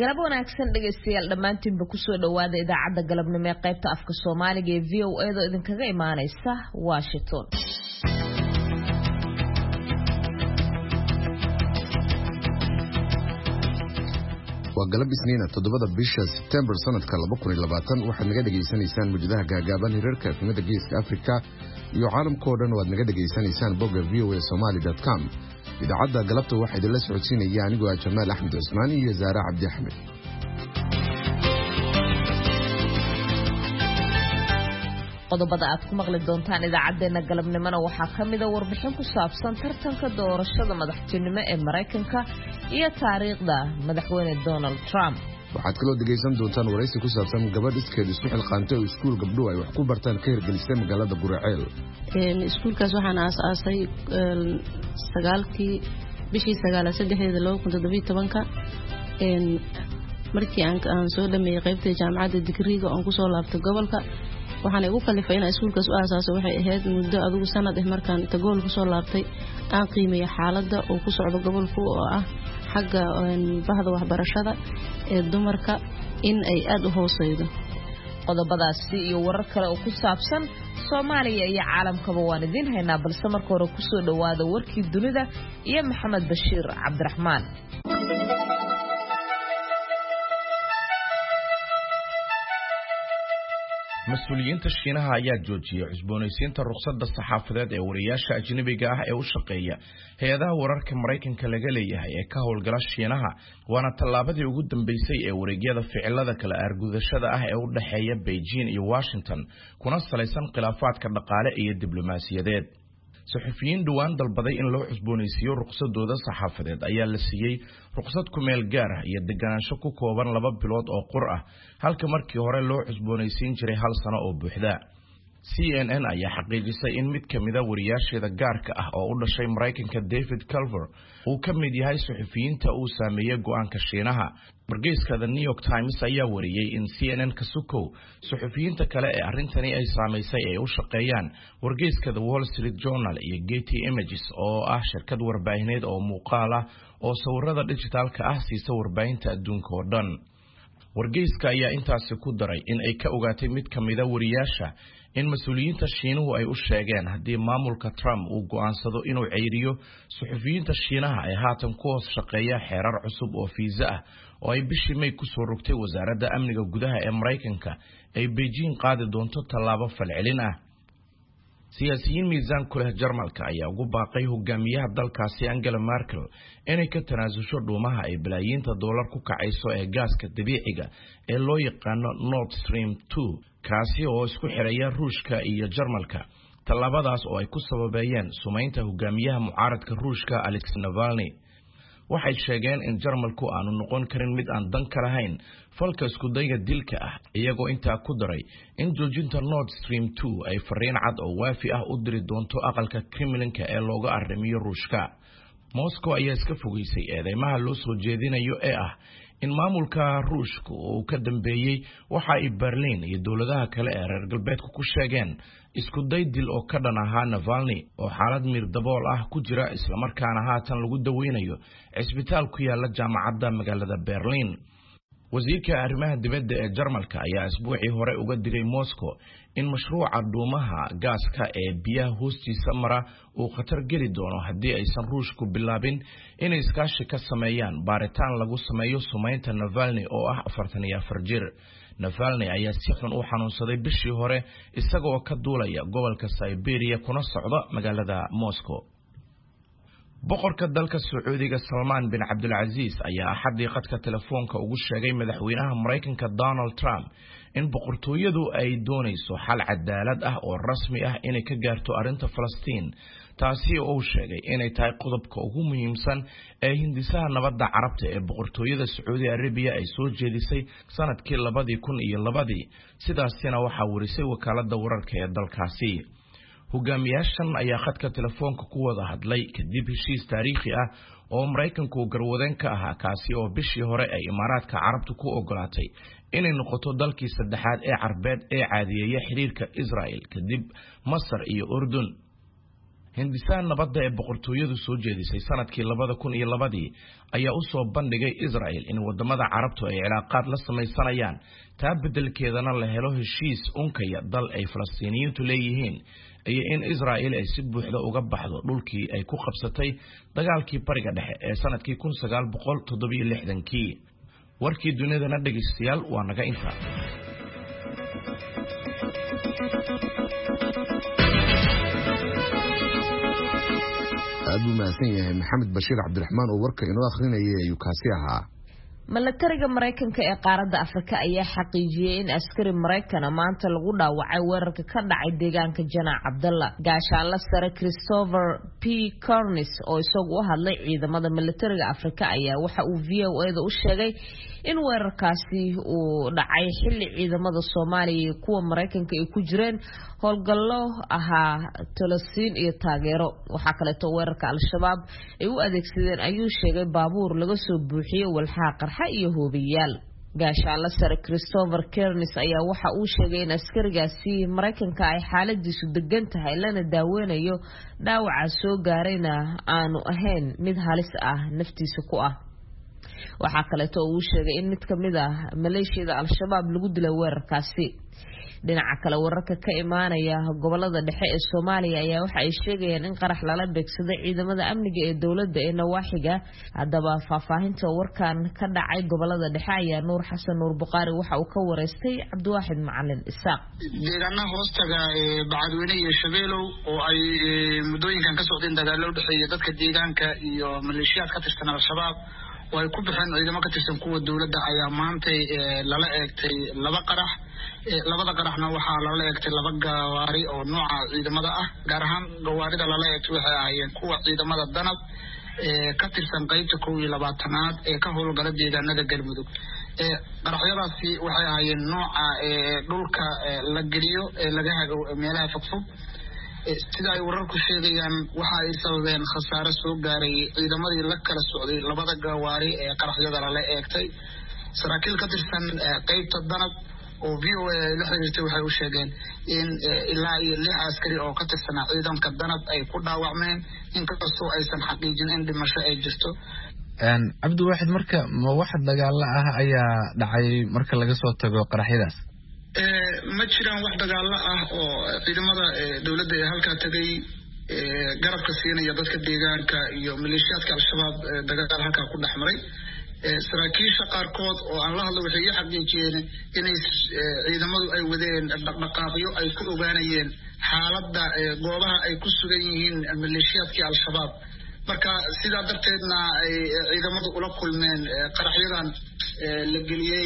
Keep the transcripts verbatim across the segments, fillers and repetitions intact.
galab wanaagsan dhageystayaal dhamaantiinba ku soo dhawaada idaacadda galabnimo ee qaybta afka Soomaaliga ee V O A da idinkaga imaanaysa Washington. waa galab isniina toddobada bisha September sanadka laba kun iyo labaatan waxaad naga dhageysanaysaan muujadaha gaagaaban hirarka efemada geeska Afrika iyo caalamka oo dhan waad naga dhageysanaysaan bogga v o a somali dot com. idaacadda galabta waxaa idinla socodsiinaya anigoo ah Jamaal Axmed Cusmaan iyo Zaara Cabdi Axmed. qodobada aad ku maqli doontaan idaacadeena galabnimona waxaa ka mid ah warbixin ku saabsan tartanka doorashada madaxtinimo ee Mareykanka iyo taariikhda madaxweyne Donald Trump. waxaad kaloo dhageysan doontaan waraysi ku saabsan gabadh iskeed isku xilqaantay oo iskuul gabdho ay wax ku bartaan ka hirgelisay magaalada Guraceel. een iskuulkaas waxaan aasaasay sagaalkii bishii sagaalaad saddexda laba kun iyo toddoba iyo toban een markii aan soo dhameeyay qaybta jaamacadda digriga oo ku soo laabtay gobolka waxaan ugu kalifay in iskuulkaas u aasaaso waxay ahayd muddo adigu sanad ah markaan inta gool ku soo laabtay aan qiimeeyay xaaladda oo ku socdo gobolku oo ah xagga bahda waxbarashada ee dumarka in ay aad u hooseydo. qodobadaasi iyo warar kale oo ku saabsan Soomaaliya iyo caalamkaba waan idin haynaa balse marka hore ku soo dhawaada warkii dunida iyo Maxamed Bashiir Cabdiraxmaan. mas'uuliyiinta Shiinaha ayaa joojiyay cusboonaysiinta ruqsadda saxaafadeed ee wariyaasha ajnabiga ah ee u shaqeeya hay'adaha wararka Mareykanka laga leeyahay ee ka howlgala Shiinaha waana tallaabadii ugu dambeysay ee wareegyada ficilada kala argudashada ah ee u dhaxeeya Beijing iyo Washington kuna salaysan khilaafaadka dhaqaale iyo diblomaasiyadeed. saxafiyiin dhawaan dalbaday in loo cusboonaysiiyo ruqsadooda saxaafadeed ayaa la siiyay ruqsad ku meel gaar ah iyo deganaansho ku kooban laba bilood oo qur ah halka markii hore loo cusboonaysiin jiray hal sano oo buuxda. C N N ayaa xaqiijisay in mid kamid ah wariyaasheeda gaarka ah oo u dhashay Mareykanka David Culver uu ka mid yahay saxafiyiinta uu saameeyay go'aanka Shiinaha. wargeyska The New York Times ayaa wariyay in C N N ka sukow saxafiyiinta kale ee arrintani ay saameysay ay u shaqeeyaan wargeyska The Wall Street Journal iyo Getty Images oo ah shirkad warbaahineed oo muuqaal ah oo sawirada dhijitaalka ah siisa warbaahinta adduunka oo dhan. wargeyska ayaa intaasi ku daray in ay ka ogaatay mid kamid ah wariyaasha in mas'uuliyiinta Shiinuhu ay u sheegeen haddii maamulka Trump uu go'aansado inuu ceyriyo saxafiyiinta Shiinaha ay haatan ku hoos shaqeeya xeerar cusub oo fiisa ah oo ay bishii May ku soo rogtay wasaaradda amniga gudaha ee Mareykanka ay Beijing qaadi doonto tallaabo falcelin ah. siyaasiyiin miisaan ku leh Jarmalka ayaa ugu baaqay hogaamiyaha dalkaasi Angela Merkel inay ka tanaasusho dhuumaha ay bilaayiinta dollar ku kacayso ee gaaska dabiiciga ee loo yaqaano Nord Stream two kaasi oo isku xiraya Ruushka iyo Jarmalka. tallaabadaas oo ay ku sababeeyeen sumeynta hogaamiyaha mucaaradka Ruushka Alex Navalny. waxay sheegeen in Jarmalku aanu noqon karin mid aan dan ka lahayn falka isku dayga dilka ah iyagoo intaa ku daray in joojinta Nord Stream two ay fariin cad oo waafi ah u diri doonto aqalka Kremlinka ee looga arrimiyo Ruushka. Moscow ayaa iska fogeysay eedeymaha loo soo jeedinayo ee ah in maamulka Ruushka uu ka dambeeyay waxa ay Berlin iyo dawladaha kale ee reer galbeedka ku sheegeen isku day dil oo ka dhan ahaa Navalny oo xaalad miir dabool ah ku jira isla markaana haatan lagu daweynayo cisbitaal ku yaala jaamacadda magaalada Berlin. wasiirka arrimaha dibadda ee Jarmalka ayaa isbuucii hore uga digay Moscow in mashruuca dhuumaha gaaska ee biyaha hoostiisa mara uu khatar geli doono haddii aysan Ruushku bilaabin inay iskaashi ka sameeyaan baaritaan lagu sameeyo sumeynta Navalny oo ah afartan iyo afar jir. Navalny ayaa si xun u xanuunsaday bishii hore isagoo ka duulaya gobolka Siberia kuna socda magaalada Moscow. boqorka dalka Sacuudiga Salman bin Abdulaziz ayaa axadii qadka telefoonka ugu sheegay madaxweynaha Mareykanka Donald Trump in boqortooyadu ay doonayso xal cadaalad ah oo rasmi ah inay ka gaarto arrinta Falastiin taasi oo uu sheegay inay tahay qodobka ugu muhiimsan ee hindisaha nabadda carabta ee boqortooyada Saudi Arabia ay soo jeedisay sanadkii labadii kun iyo labadii sidaasina waxa warisay wakaaladda wararka ee dalkaasi. hogaamiyaashan ayaa khadka telefoonka ku wada hadlay kadib heshiis taariikhi ah oo Mareykanku garwadeen ka ahaa kaasi oo bishii hore ay Imaaraadka Carabtu ku ogolaatay inay noqoto dalkii saddexaad ee Carbeed ee caadiyeeya xiriirka Israel kadib Masar iyo Urdun. hindisaan nabadda ee boqortooyadu soo jeedisay sanadkii labada kun iyo labadii ayaa u soo bandhigay Israel in wadamada Carabtu ay cilaaqaad la samaysanayaan taa beddelkeedana la helo heshiis unkaya dal ay Falastiiniyiintu leeyihiin iyo in Israel ay si buuxda uga baxdo dhulkii ay ku qabsatay dagaalkii bariga dhexe ee sanadkii kun sagaal boqol toddoba iyo lixdan-kii. warkii dunidana dhageystayaal waa naga inta. aad u mahadsan yahay Maxamed Bashiir Cabdiraxmaan oo warka inoo akhrinayay ayuu kaasi ahaa. milatariga Mareykanka ee qaaradda Afrika ayaa xaqiijiyay in askari Mareykan maanta lagu dhaawacay weerarka ka dhacay deegaanka Jana Cabdalla. gaashaanle sare Christopher P. Cornis oo isagu u hadlay ciidamada milatariga Afrika ayaa waxa uu V O A da u sheegay in weerarkaasi uu dhacay xilli ciidamada Soomaaliya iyo kuwa Mareykanka ay ku jireen howlgallo ahaa talasiin iyo taageero. waxa kale oo weerarka Al-Shabaab ay u adeegsadeen ayuu sheegay baabuur laga soo buuxiyay walxaha qarxa iyo hoobiyaal. gaashaanle sare Christopher Cornis ayaa waxa uu sheegay in askarigaasi Mareykanka ay xaaladiisu degan tahay lana daaweynayo dhaawaca soo gaarayna aanu ahayn mid halis ah naftiisa ku ah. waxa kale oo uu sheegay in mid kamid ah maleeshiyada Al-Shabaab lagu dilay weerarkaasi. dhinaca kale wararka ka imaanaya gobolada dhexe ee Soomaaliya ayaa waxa ay sheegayaan in qarax lala beegsaday ciidamada amniga ee dawladda ee nawaaxiga. haddaba faahfaahinta warkan ka dhacay gobolada dhexe ayaa Nuur Xasan Nuur Buqaari waxa uu ka wareystay Cabdiwaaxid Macalin Isaaq. deegaanaha hoostaga ee Bacadweyne iyo Shabeelow oo ay mudooyinkan ka socdeen dagaalo u dhexeeya dadka deegaanka iyo maleeshiyaadka ka tirsan Al-Shabaab oo ay ku bixeen ciidamo ka tirsan kuwa dawladda ayaa maantay lala eegtay laba qarax. labada qaraxna waxaa lala eegtay laba gawaari oo nooca ciidamada ah. gaar ahaan gawaarida lala eegtay waxay ahaayeen kuwa ciidamada danab ee ka tirsan qaybta kow iyo labaatanaad ee ka howlgala deegaanada Galmudug. ee qaraxyadaasi waxay ahaayeen nooca ee dhulka la geliyo ee laga hago meelaha fogfog. sida ay wararku sheegayaan waxa ay sababeen khasaare soo gaaray ciidamadii la kala socday labada gawaari ee qaraxyada lala eegtay. saraakiil ka tirsan qaybta danab oo V O A la xiriirtay waxay u sheegeen in ilaa iyo lix askari oo ka tirsan ciidanka danab ay ku dhaawacmeen inkastoo aysan xaqiijin in dhimasho ay jirto. een Cabdiwaaxid marka ma wax dagaal ah ayaa dhacay marka laga soo tago qaraxyadaas? ee ma jiraan wax dagaal ah oo ciidamada dawladda ee halka tagay ee garabka siinaya dadka deegaanka iyo maleeshiyaadka Al-Shabaab dagaal halka ku dhaxmaray. saraakiisha qaarkood oo aan la hadlo waxay xaqiijiyeen inay ciidamadu ay wadeen dhaqdhaqaaqyo ay ku ogaanayeen xaaladda goobaha ay ku sugan yihiin maleeshiyaadkii Al-Shabaab. marka sidaa darteedna ay ciidamadu ula kulmeen qaraxyadan la geliyay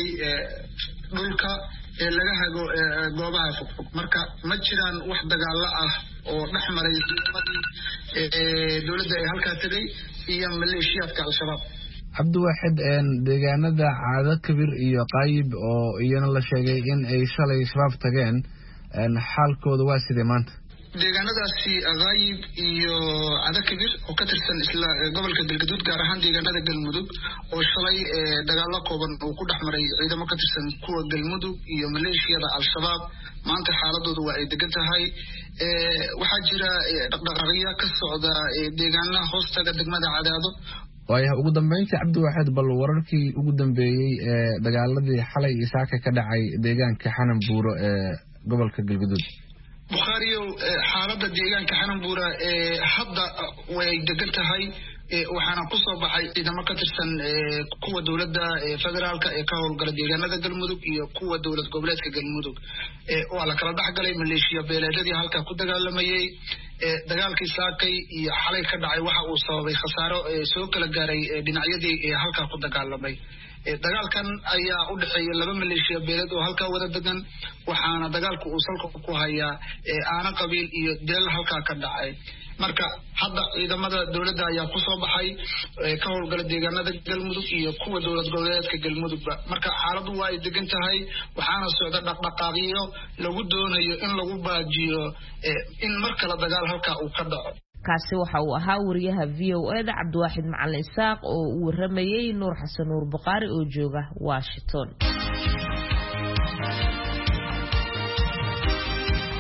dhulka ee laga hago goobaha fogfog. marka ma jiraan wax dagaal ah oo dhaxmaray ciidamadii dawladda ee halka tagay iyo maleeshiyaadka Al-Shabaab. Cabdiwaaxid een deegaanada Caado Kabir iyo Qayb oo iyana la sheegay in ay shalay Shabaab tageen een xaalkooda waa sidee maanta? deegaanadaasi Qayb iyo Caado Kabir oo ka tirsan isla gobolka Galgaduud gaar ahaan deegaanada Galmudug oo shalay dagaalo kooban oo ku dhaxmaray ciidamo ka tirsan kuwa Galmudug iyo maleeshiyada Al-Shabaab maanta xaaladoodu waa ay degan tahay. ee waxa jira dhaqdhaqaaqyo ka socda deegaanada hoostaga degmada Cadaado. waayaha ugu dambeyntii Cabdiwaaxid bal wararkii ugu dambeeyay ee dagaaladii xalay isaaka ka dhacay deegaanka Xananbuuro ee gobolka Galgaduud. Bukhariyo xaaladda deegaanka Xananbuuro ee hadda way degan tahay. waxaana ku soo baxay ciidamo ka tirsan kuwa dawladda federaalka ee ka howlgala deegaanada Galmudug iyo kuwa dawlad goboleedka Galmudug. ee oo la kala dhaxgalay maleeshiya beeleedyadii halka ku dagaalamayay. ee dagaalkii saakay iyo xalay ka dhacay waxa uu sababay khasaaro soo kala gaaray dhinacyadii ee halka ku dagaalamay. ee dagaalkan ayaa u dhaxeeyay laba maleeshiya beeleed oo halka wada degan waxaana dagaalku uu salka ku hayaa ee aana qabiil iyo deel halka ka dhacay. marka hadda ciidamada dawladda ayaa ku soo baxay ka howlgala deegaanada Galmudug iyo kuwa dawlad goboleedka Galmudugba. marka xaaladdu waa ay degan tahay waxaana socda dhaqdhaqaaqyo lagu doonayo in lagu baajiyo in mar kale dagaal halka uu ka dhaco. kaasi waxa uu ahaa wariyaha V O A da Cabdiwaaxid Macalin Isaaq oo uu waramayay Nuur Xasan Nuur Buqaari oo jooga Washington.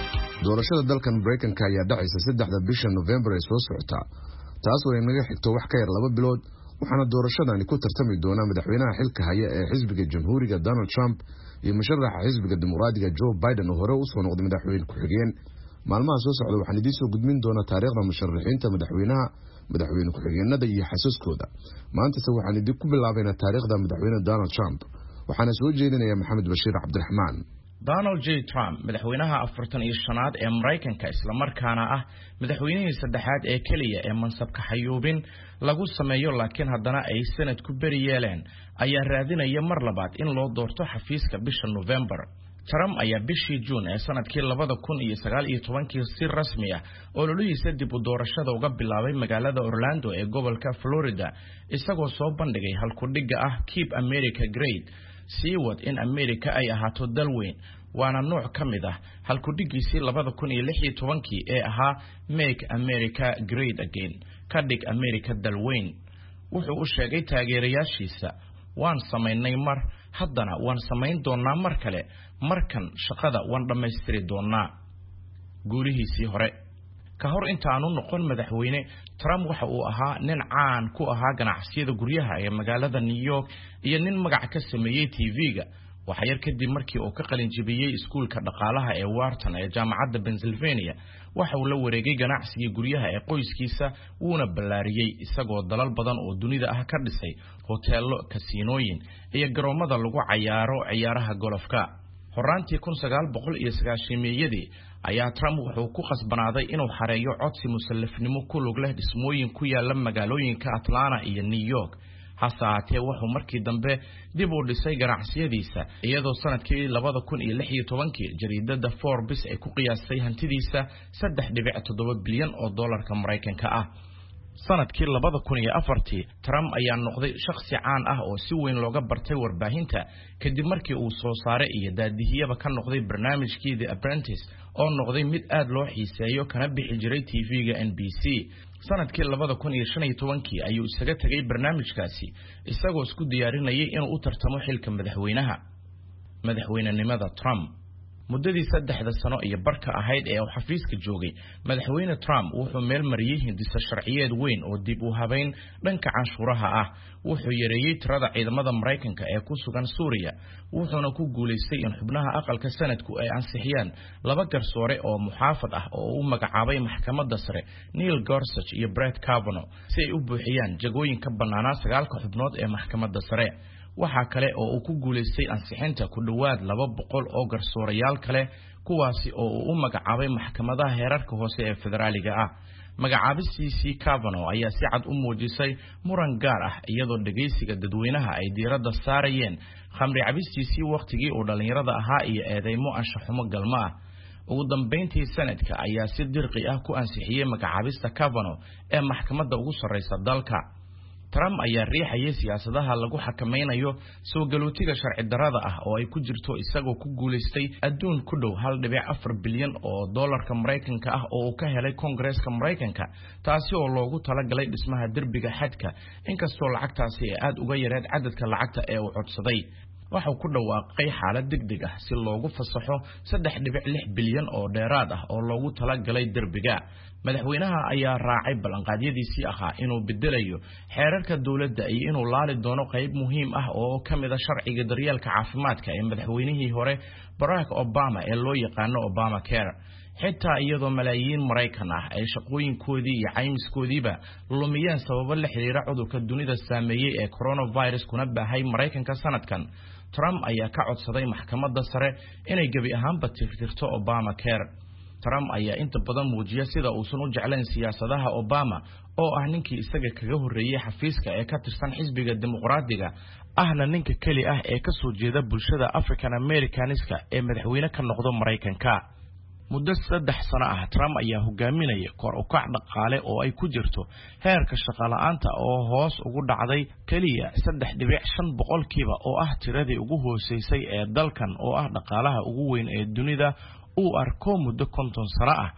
doorashada dalkan Mareykanka ayaa dhacaysa saddexda bisha November ee soo socota taas oo inaga xigto wax ka yar laba bilood waxaana doorashadani ku tartami doona madaxweynaha xilka haya ee xisbiga Jamhuuriga Donald Trump iyo musharaxa xisbiga Dimuqraadiga Joe Biden oo hore u soo noqday madaxweyne ku xigeen maalmaha soo socda waxaan idin soo gudbin doonaa taariikhda musharaxiinta madaxweynaha madaxweyne ku xigeenada iyo xasuuskooda maanta se waxaan idin ku bilaabaynaa taariikhda madaxweyne Donald Trump waxaana soo jeedinaya Maxamed Bashiir Cabdiraxmaan Donald J. Trump madaxweynaha afartan iyo shanaad ee Mareykanka isla markaana ah madaxweynihii saddexaad ee kaliya ee mansabka xayuubin lagu sameeyo laakiin haddana ay sanad ku bari yeeleen ayaa raadinaya mar labaad in loo doorto xafiiska bisha November. Trump ayaa bishii June ee sanadkii labada kun iyo sagaal iyo tobankii si rasmi ah ololihiisa dib u doorashada uga bilaabay magaalada Orlando ee gobolka Florida isagoo soo bandhigay halkudhigga ah Keep America Great sii wad in America ay ahaato dal weyn waana nooc ka mid ah halkudhiggiisii labada kun iyo lix iyo tobankii ee ahaa Make America Great Again ka dhig America dal weyn wuxuu u sheegay taageerayaashiisa waan samaynay mar haddana waan samayn doonaa mar kale markan shaqada waan dhammaystiri doonaa guurihiisii hore ka hor intaanu noqon madaxweyne Trump waxa uu ahaa nin caan ku ahaa ganacsiyada guryaha ee magaalada New York iyo nin magac ka sameeyay T V-ga waxa yar kadib markii uu ka qalin jabiyay iskuulka dhaqaalaha ee Wharton ee jaamacadda Pennsylvania waxa uu la wareegay ganacsiga guryaha ee qoyskiisa wuuna ballaariyay isagoo dalal badan oo dunida ah ka dhisay hoteelo kasiinooyin iyo garoomada lagu cayaaro ciyaaraha golofka horaantii kun sagaal boqol iyo sagaashan-meeyadii ayaa Trump wuxuu ku qasbanaaday inuu xareeyo codsi musallafnimo ku lug leh dhismooyin ku yaala magaalooyinka Atlanta iyo New York hasaatee wuxuu markii dambe dib u dhisay ganacsiyadiisa iyadoo sanadkii labada kun iyo lix iyo tobankii jariidada Forbes ay ku qiyaastay hantidiisa saddex dhibic toddoba bilyan oo dollarka Mareykanka ah sanadkii labada kun iyo afartii Trump ayaa noqday shakhsi caan ah oo si weyn looga bartay warbaahinta kadib markii uu soo saaray iyo daadihiyaba ka noqday barnaamijkii The Apprentice oo noqday mid aad loo xiiseeyo kana bixi jiray T V-ga N B C sanadkii labada kun iyo shan iyo tobankii ayuu isaga tagay barnaamijkaasi isagoo isku diyaarinayay inuu u tartamo xilka madaxweynaha madaxweynenimada Trump muddadii saddexda sano iyo barka ahayd ee uu xafiiska joogay madaxweyne Trump wuxuu meel mariyay hindisa sharciyeed weyn oo dib u habeyn dhanka canshuuraha ah wuxuu yareeyay tirada ciidamada Mareykanka ee ku sugan Suuriya wuxuuna ku guuleystay in xubnaha aqalka sanadku ay ansixiyaan laba garsoore oo muxaafad ah oo uu magacaabay maxkamadda sare Neil Gorsuch iyo Brett Kavanaugh si ay u buuxiyaan jagooyinka bannaanaa sagaalka xubnood ee maxkamadda sare waxa kale oo uu ku guuleystay ansixinta ku dhawaad laba boqol oo garsoorayaal kale kuwaasi oo uu u magacaabay maxkamadaha heerarka hoose ee federaaliga ah magacaabistiisii Kavanaugh ayaa si cad u muujisay muran gaar ah iyadoo dhageysiga dadweynaha ay diiradda saarayeen khamri cabistiisii waqtigii uu dhalinyarada ahaa iyo eedeymo anshaxumo galma ah ugu dambeyntii sanadka ayaa si dirqi ah ku ansixiyay magacaabista Kavanaugh ee maxkamadda ugu sarreysa dalka Trump ayaa riixayay siyaasadaha lagu xakameynayo soo galootiga sharci darrada ah oo ay ku jirto isagoo ku guuleystay adduun ku dhow hal dhibic afar bilyan oo dollarka Mareykanka ah oo uu ka helay Congress-ka Mareykanka taasi oo loogu talagalay dhismaha derbiga xadka inkastoo lacagtaasi ay aad uga yareed cadadka lacagta ee uu codsaday waxa uu ku dhawaaqay xaalad degdeg ah si loogu fasaxo saddex dhibic lix bilyan oo dheeraad ah oo loogu talagalay derbiga madaxweynaha ayaa raacay ballanqaadyadiisii ahaa inuu bedelayo xeerarka dawladda iyo inuu laali doono qayb muhiim ah oo ka mid ah sharciga daryeelka caafimaadka ee madaxweynihii hore Barack Obama ee loo yaqaano Obamacare xitaa iyadoo malaayiin Mareykan ah ay shaqooyinkoodii iyo caymiskoodiiba lumiyeen sababo la xiriira cudurka dunida saameeyay ee coronavirus kuna baahay Mareykanka sanadkan Trump ayaa ka codsaday maxkamadda sare inay gabi ahaanba tirtirto Obamacare Trump ayaa inta badan muujiya sida uusan u jeclayn siyaasadaha Obama oo ah ninkii isaga kaga horeeyay xafiiska ee ka tirsan xisbiga Dimuqraadiga ahna ninka kali ah ee ka soo jeeda bulshada African Americaniska ee madaxweyne ka noqdo Mareykanka muddo saddex sano ah Trump ayaa hogaaminaya kor u kac dhaqaale oo ay ku jirto heerka shaqo la'aanta oo hoos ugu dhacday kaliya saddex dhibic shan boqolkiiba oo ah tiradii ugu hooseysay ee dalkan oo ah dhaqaalaha ugu weyn ee dunida uu arko muddo konton sano ah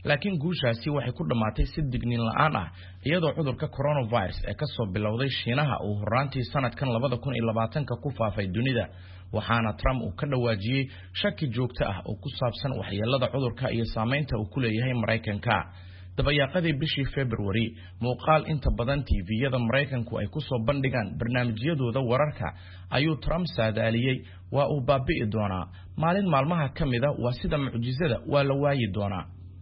laakiin guushaasi waxay ku dhamaatay si digniin la'aan ah iyadoo cudurka coronavirus ee ka soo bilowday Shiinaha uu horaantii sanadkan labada kun iyo labaatanka ku faafay dunida waxaana Trump uu ka dhawaajiyay shaki joogto ah oo ku saabsan waxyeelada cudurka iyo saameynta uu ku leeyahay Mareykanka dabayaaqadii bishii February muuqaal inta badan T V-yada Mareykanku ay ku soo bandhigaan barnaamijyadooda wararka ayuu Trump saadaaliyay waa uu baabi'i doonaa maalin maalmaha kamida waa sida mucjisada waa la waayi doonaa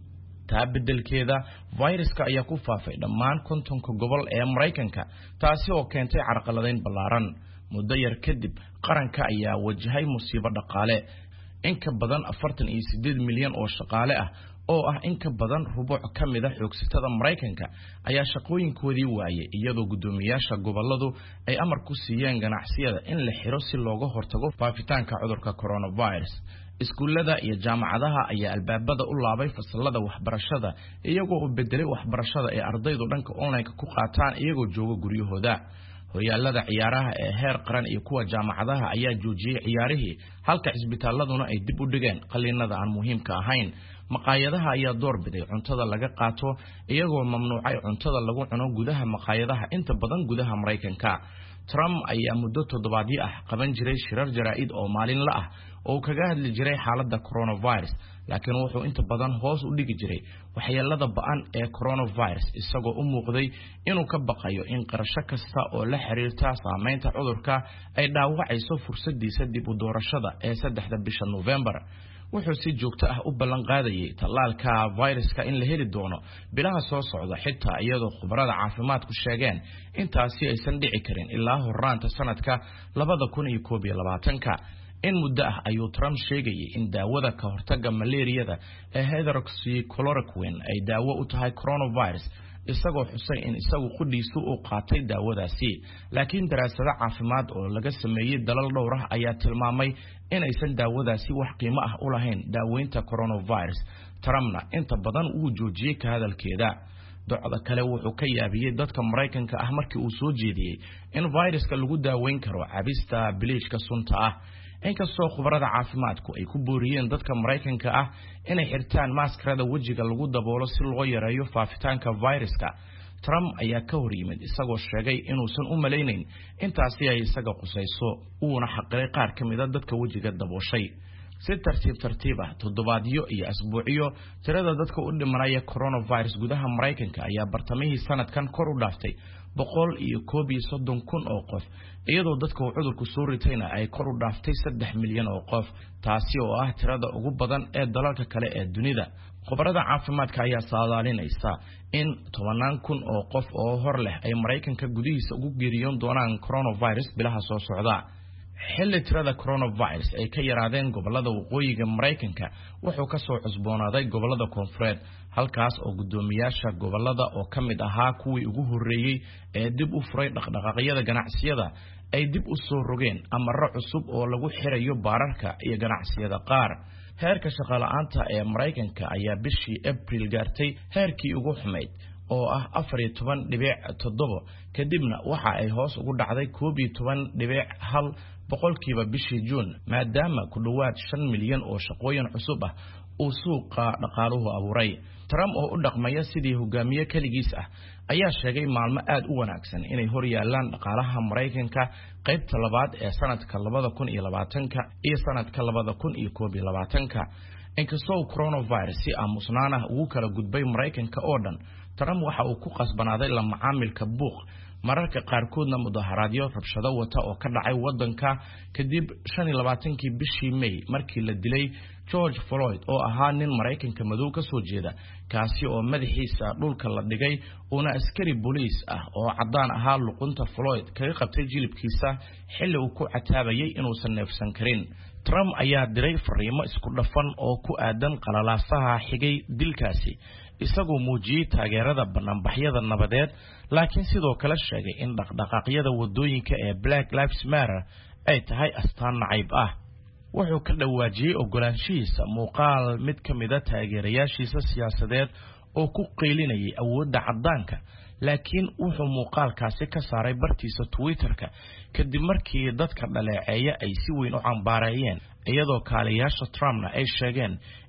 taa bedelkeeda viruska ayaa ku faafay dhammaan kontonka gobol ee Mareykanka taasi oo keentay carqaladayn ballaaran muddo yar kadib qaranka ayaa wajahay musiibo dhaqaale in ka badan afartan iyo siddeed milyan oo shaqaale ah oo ah in ka badan rubuc kamida xoogsatada Mareykanka ayaa shaqooyinkoodii waayay iyadoo gudoomiyaasha goboladu ay amar ku siiyeen ganacsiyada in la xiro si looga hortago faafitaanka cudurka coronavirus iskuulada iyo jaamacadaha ayaa albaabada u laabay fasalada waxbarashada iyagoo u bedelay waxbarashada ee ardaydu dhanka online ku qaataan iyagoo jooga guryahooda horyaalada ciyaaraha ee heer qaran iyo kuwa jaamacadaha ayaa joojiyay ciyaarihii halka isbitaaladuna ay dib u dhigeen qaliinada aan muhiimka ahayn maqaayadaha ayaa door biday cuntada laga qaato iyagoo mamnuucay cuntada lagu cuno gudaha maqaayadaha inta badan gudaha Mareykanka Trump ayaa muddo toddobaadyo ah qaban jiray shirar jaraa'id oo maalinle ah oo kaga hadli jiray xaaladda coronavirus laakiin wuxuu inta badan hoos u dhigi jiray waxyeelada ba'an ee coronavirus isagoo u muuqday inuu ka baqayo in qarasho kasta oo la xiriirta saameynta cudurka ay dhaawacayso fursadiisa dib u doorashada ee saddexda bisha November wuxuu si joogto ah u ballan qaadayay tallaalka viruska in la heli doono bilaha soo socda xitaa iyadoo khubarada caafimaadku sheegeen intaasi aysan dhici karin ilaa horraanta sanadka labada kun iyo koob iyo labaatanka in muddo ah ayuu Trump sheegayay in daawada ka hortagga malaariyada ee hydroxychloroquine ay daawo u tahay coronavirus isagoo xusay in isagu qudhiisu uu qaatay daawadaasi laakiin daraasado caafimaad oo laga sameeyay dalal dhowr ah ayaa tilmaamay in aysan daawadaasi wax qiimo ah u lahayn daaweynta coronavirus Trumpna inta badan uu joojiyay ka hadalkeeda docda kale wuxuu ka yaabiyay dadka Mareykanka ah markii uu soo jeediyay in viruska lagu daaweyn karo cabista bleachka sunta ah inkastoo khubarada caafimaadku ay ku booriyeen dadka Mareykanka ah inay xirtaan maskarada wajiga lagu daboolo si loo yareeyo faafitaanka viruska Trump ayaa ka hor yimid isagoo sheegay inuusan u maleynayn intaasi ay isaga qusayso uuna xaqiray qaar kamid ah dadka wajiga dabooshay si tartiib tartiib ah toddobaadyo iyo asbuuciyo tirada dadka u dhimanaya coronavirus gudaha Mareykanka ayaa bartamihii sanadkan kor u dhaaftay boqol iyo koob iyo soddon kun oo qof iyadoo dadka uu cudurku soo ritayna ay kor u dhaaftay saddex milyan oo qof taasi oo ah tirada ugu badan ee dalalka kale ee dunida khubarada caafimaadka ayaa saadaalinaysa in tobanaan kun oo qof oo hor leh ay Mareykanka gudihiisa ugu geeriyoon doonaan coronavirus bilaha soo socda xilli tirada coronavirus ay ka yaraadeen gobolada waqooyiga Mareykanka wuxuu ka soo cusboonaaday gobolada koonfureed halkaas oo gudoomiyaasha gobolada oo kamid ahaa kuwii ugu horeeyay ee dib u furay dhaqdhaqaaqyada ganacsiyada ay dib u soo rogeen amarro cusub oo lagu xirayo baararka iyo ganacsiyada qaar heerka shaqo la'aanta ee Mareykanka ayaa bishii April gaartay heerkii ugu xumeyd oo ah afar iyo toban dhibic toddoba kadibna waxa ay hoos ugu dhacday koob iyo toban dhibic hal boqolkiiba bishii June maadaama ku dhawaad shan milyan oo shaqooyin cusub ah uu suuqa dhaqaaluhu abuuray Trump oo u dhaqmaya sidii hogaamiye kaligiis ah ayaa sheegay maalmo aad u wanaagsan inay hor yaalaan dhaqaalaha Mareykanka qaybta labaad ee sanadka labada kun iyo labaatanka iyo sanadka labada kun iyo koob iyo labaatanka inkastoo coronavirus si aamusnaan ah ugu kala gudbay Mareykanka oo dhan Trump waxa uu ku qasbanaaday la macaamilka buuq mararka qaarkoodna mudaharaadyo rabshado wata oo ka dhacay wadanka kadib shan iyo labaatankii bishii May markii la dilay George Floyd oo ahaa nin Mareykanka madow ka soo jeeda kaasi oo madaxiisa dhulka la dhigay una askari booliis ah oo cadaan ahaa luqunta Floyd kaga qabtay jilibkiisa xilli uu ku cataabayay inuusan neefsan karin Trump ayaa diray fariimo isku dhafan oo ku aadan qalalaasaha xigay dilkaasi isagoo muujiyay taageerada bannaanbaxyada nabadeed laakiin sidoo kale sheegay in dhaqdhaqaaqyada wadooyinka ee Black Lives Matter ay tahay astaan nacayb ah wuxuu ka dhawaajiyay ogolaanshihiisa muuqaal mid kamid ah taageerayaashiisa siyaasadeed oo ku qeylinayay awoodda cadaanka laakiin wuxuu muuqaalkaasi ka saaray bartiisa Twitterka kadib markii dadka dhaleeceeya ay si weyn u cambaareeyeen iyadoo kaaliyaasha Trumpna ay sheegeen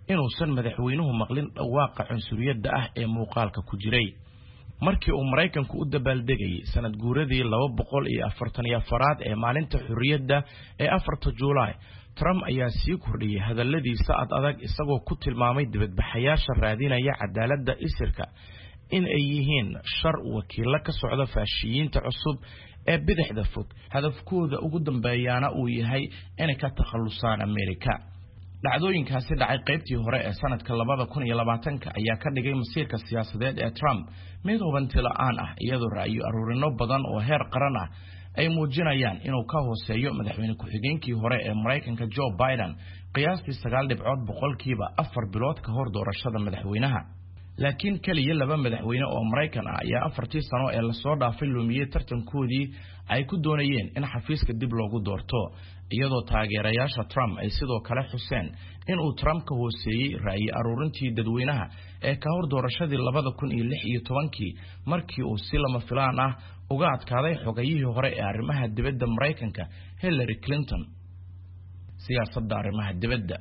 inuusan madaxweynuhu maqlin dhawaaqa cunsuriyadda ah ee muuqaalka ku jiray. markii uu Mareykanku u dabaaldegayay sanad guuradii laba boqol iyo afartan iyo afar ee maalinta xurriyadda ee afarta Juulaay, Trump ayaa sii kordhiyay hadalladiisa ad adag isagoo ku tilmaamay dibadbaxayaasha raadinaya cadaaladda isirka in ay yihiin shar wakiilo ka socda faashiyiinta cusub ee bidixda fog, hadafkooda ugu dambeeyana uu yahay inay ka takhalusaan Ameerika. dhacdooyinkaasi dhacay qaybtii hore ee sanadka laba kun iyo labaatan ayaa ka dhigay masiirka siyaasadeed ee Trump mid hubanti la'aan ah, iyadoo ra'yo aruurino badan oo heer qaran ah ay muujinayaan inuu ka hooseeyo madaxweyne ku-xigeenkii hore ee Mareykanka Joe Biden qiyaastii sagaal dhibcood boqolkiiba afar bilood ka hor doorashada madaxweynaha. laakiin kaliya laba madaxweyne oo Mareykan ah ayaa afartii sano ee la soo dhaafay lumiyay tartankoodii ay ku doonayeen in xafiiska dib loogu doorto, iyadoo taageerayaasha Trump ay sidoo kale xuseen in uu Trump ka hooseeyay ra'yi aruurintii dadweynaha ee ka hor doorashadii laba kun iyo lix iyo toban markii uu si lama filaan ah uga adkaaday xogayihii hore ee arrimaha dibadda Mareykanka Hillary Clinton. siyaasadda arrimaha dibadda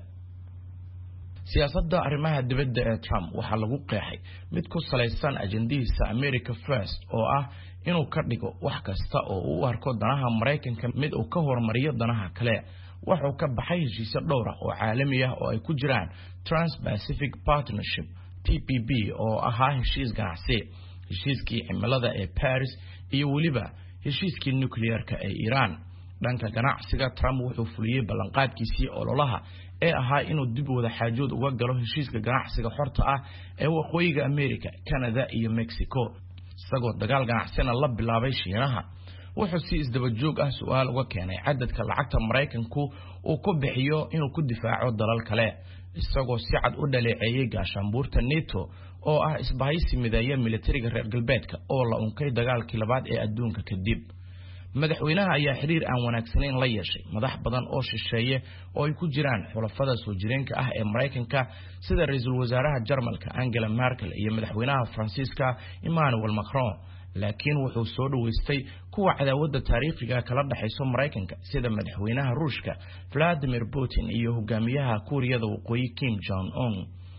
siyaasadda arrimaha dibadda ee Trump waxaa lagu qeexay mid ku salaysan ajandihiisa America First oo ah inuu ka dhigo wax kasta oo uu u arko danaha Mareykanka mid uu ka hormariyo danaha kale. wuxuu ka baxay heshiisyo dhowr ah oo caalami ah oo ay ku jiraan Trans-Pacific Partnership T P P oo ahaa heshiis ganacsi, heshiiskii cimilada ee Paris iyo weliba heshiiskii nuclear-ka ee Iran. dhanka ganacsiga, Trump wuxuu fuliyay ballanqaadkiisii ololaha ee ahaa inuu dib wada xaajood uga galo heshiiska ganacsiga xorta ah ee waqooyiga America, Canada iyo Mexico, isagoo dagaal ganacsina la bilaabay Shiinaha. wuxuu si isdaba joog ah su'aal uga keenay cadadka lacagta Mareykanku uu ku bixiyo inuu ku difaaco dalal kale, isagoo si cad u dhaleeceeyay gaashaanbuurta NATO oo ah isbahaysi mideeya militariga reer galbeedka oo la unkay dagaalkii labaad ee adduunka kadib. madaxweynaha ayaa xiriir aan wanaagsanayn la yeeshay madax badan oo shisheeye oo ay ku jiraan xulafada soo jireenka ah ee Mareykanka sida ra'iisul wasaaraha Jarmalka Angela Merkel iyo madaxweynaha Faransiiska Emmanuel Macron. laakiin wuxuu soo dhaweystay kuwa cadaawadda taariikhiga kala dhaxayso Mareykanka sida madaxweynaha Ruushka Vladimir Putin iyo hogaamiyaha Kuuriyada Waqooyi Kim Jong Un.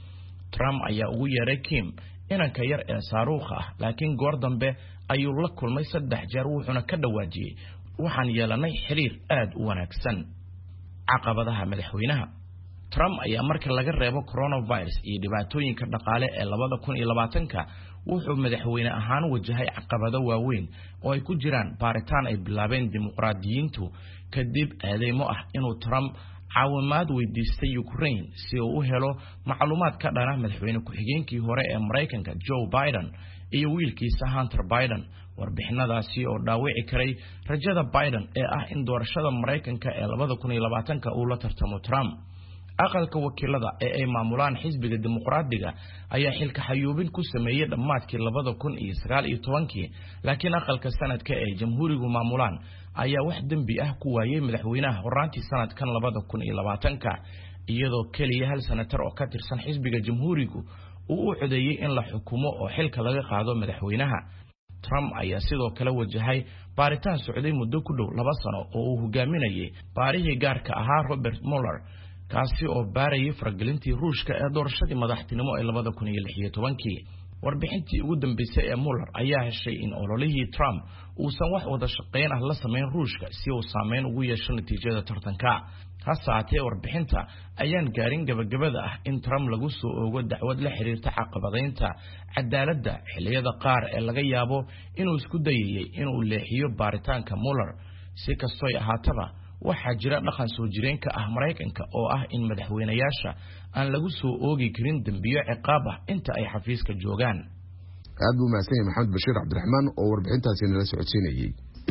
Trump ayaa ugu yeeray Kim inanka yar ee saaruuqa ah, laakiin goor dambe ayuu la kulmay saddex jeer wuxuuna ka dhawaajiyay waxaan yeelanay xiriir aad u wanaagsan. caqabadaha madaxweynaha Trump ayaa marka laga reebo coronavirus iyo dhibaatooyinka dhaqaale ee laba kun iyo labaatan wuxuu madaxweyne ahaan wajahay caqabado waaweyn oo ay ku jiraan baaritaan ay bilaabeen dimuqraadiyiintu kadib eedeymo ah inuu Trump caawimaad weydiistay Ukraine si uu u helo macluumaad ka dhana madaxweyne ku-xigeenkii hore ee Mareykanka Joe Biden iyo wiilkiisa Hunter Biden. warbixinadaasi oo dhaawici karay rajada Biden ee ah in doorashada Mareykanka ee laba kun iyo labaatan uu la tartamo Trump. aqalka wakiilada ee ay maamulaan xisbiga dimuqraadiga ayaa xilka xayuubin ku sameeyay dhamaadkii laba kun iyo sagaal iyo toban, laakiin aqalka sanadka ee jamhuurigu maamulaan ayaa wax dambi ah ku waayay madaxweynaha horaantii sanadkan laba kun iyo labaatan, iyadoo kaliya hal senator oo ka tirsan xisbiga jamhuurigu uu u codeeyay in la xukumo oo xilka laga qaado madaxweynaha. Trump ayaa sidoo kale wajahay baaritaan socday muddo ku dhow laba sano oo uu hogaaminayay baarihii gaarka ahaa Robert Mueller, kaasi oo baarayay faragelintii Ruushka ee doorashadii madaxtinimo ee laba kun iyo lix iyo toban. warbixintii ugu dambeysay ee Mueller ayaa heshay in ololihii Trump uusan wax wada shaqeyn ah la sameyn Ruushka si uu saameyn ugu yeesho natiijada tartanka. hase haatee warbixinta ayaan gaarin gabagabada ah in Trump lagu soo oogo dacwad la xiriirta caqabadaynta cadaaladda xilliyada qaar ee laga yaabo inuu isku dayay inuu leexiyo baaritaanka Mueller. si kastoo ay ahaataba, waxaa jira dhaqan soo jireenka ah Mareykanka oo ah in madaxweynayaasha aan lagu soo oogi karin dambiyo ciqaab ah inta ay xafiiska joogaan. aad buu mahadsan yahay Maxamed Bashiir Cabdiraxmaan oo warbixintaasi nala socodsiinayay.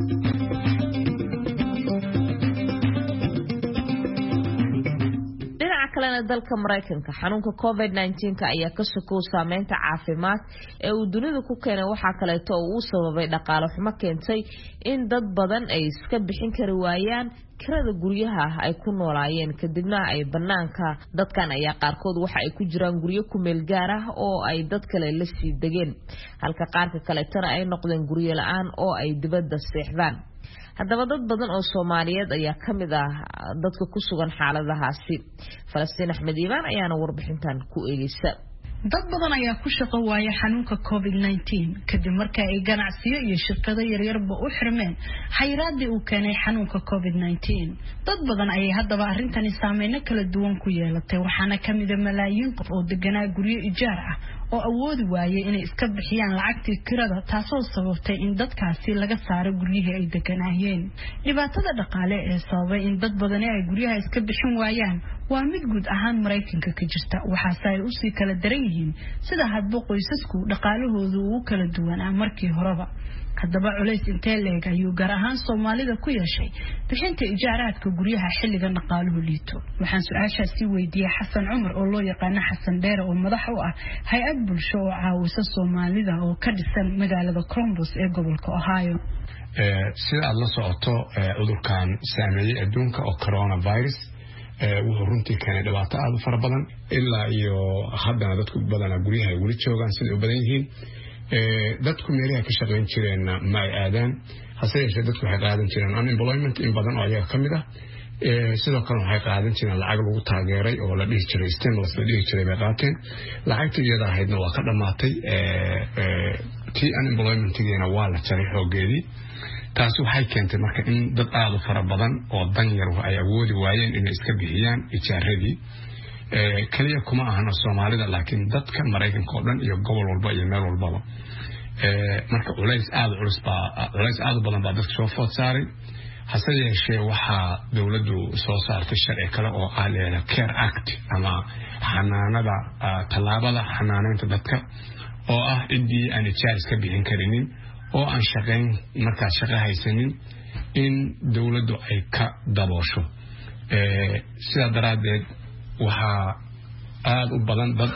kalena dalka Mareykanka xanuunka covid nineteen ayaa ka sokow saameynta caafimaad ee uu dunida ku keenay. waxaa kaleeto oo uu sababay dhaqaale xumo keentay in dad badan ay iska bixin kari waayaan kirada guryaha ay ku noolaayeen, kadibna ay banaanka dadkan ayaa qaarkood waxa ay ku jiraan guryo ku meel gaar ah oo ay dad kale la sii degeen, halka qaarka kaleetana ay noqdeen guryo la'aan oo ay dibadda seexdaan. haddaba dad badan oo Soomaaliyeed ayaa ka mid ah dadka ku sugan xaaladahaasi. Falastiin Axmed Iibaan ayaana warbixintan ku eegaysa. dad badan ayaa ku shaqo waaya xanuunka covid nineteen kadib markii ay ganacsiyo iyo shirkado yaryarba u xirmeen xayiraadii uu keenay xanuunka covid nineteen. dad badan ayay haddaba arrintani saameyn kala duwan ku yeelatay, waxaana ka mid ah malaayiin qof oo deganaa guryo ijaar ah oo awoodi waayay inay iska bixiyaan lacagtii kirada, taasoo sababtay in dadkaasi laga saaro guryihii ay deganaayeen. dhibaatada dhaqaale ee sababay in dad badan ay guryaha iska bixin waayaan waa mid guud ahaan Mareykanka ka jirta, waxaase ay u sii kala daran yihiin sida hadba qoysasku dhaqaalahoodu ugu kala duwanaa markii horeba. haddaba culays intee leeg ayuu gaar ahaan Soomaalida ku yeeshay bixinta ijaaraadka guryaha xilliga dhaqaaluhu liito? waxaan su-aashaasi weydiiyay Xasan Cumar oo loo yaqaan Xasan Dheere oo madax u ah hay'ad bulsho oo caawisa Soomaalida oo ka dhisan magaalada Columbus ee gobolka Ohio. ee sida aad la socoto cudurkan saameeyay adduunka oo coronavirus ee wuxuu runtii keenay dhibaato aad u fara badan ilaa iyo haddana dadku badanaa guryaha ay weli joogaan sida u badan yihiin. ee dadku meelaha ka shaqeyn jireen ma ay aadaan, hase yeeshee dadku waxay qaadan jireen unemployment in badan oo ayaga ka mid ah. ee sidoo kale waxay qaadan jireen lacag lagu taageeray oo la dhihi jiray stimulus la dhihi jiray bay qaateen. lacagtii iyada ahaydna waa ka dhammaatay, ee tii unemployment-giina waa la jaray xoogeedii. taasi waxay keentay marka in dad aad u fara badan oo danyar ay awoodi waayeen inay iska bixiyaan ijaaradii. ee kaliya kuma ahana Soomaalida laakiin dadka Mareykanka oo dhan iyo gobol walba iyo meel walba. ee marka culays aad u culus baa culays aad u badan baa dadka soo food saaray. hase yeeshee waxaa dawladdu soo saartay sharci kale oo ah leeyahay Care Act ama xanaanada talaabada xanaanaynta dadka oo ah cidii aan ijaar iska bixin karinin oo aan shaqeyn markaa shaqo haysanin in dawladdu ay ka daboosho. ee sida daraadeed waxaa aad u badan dad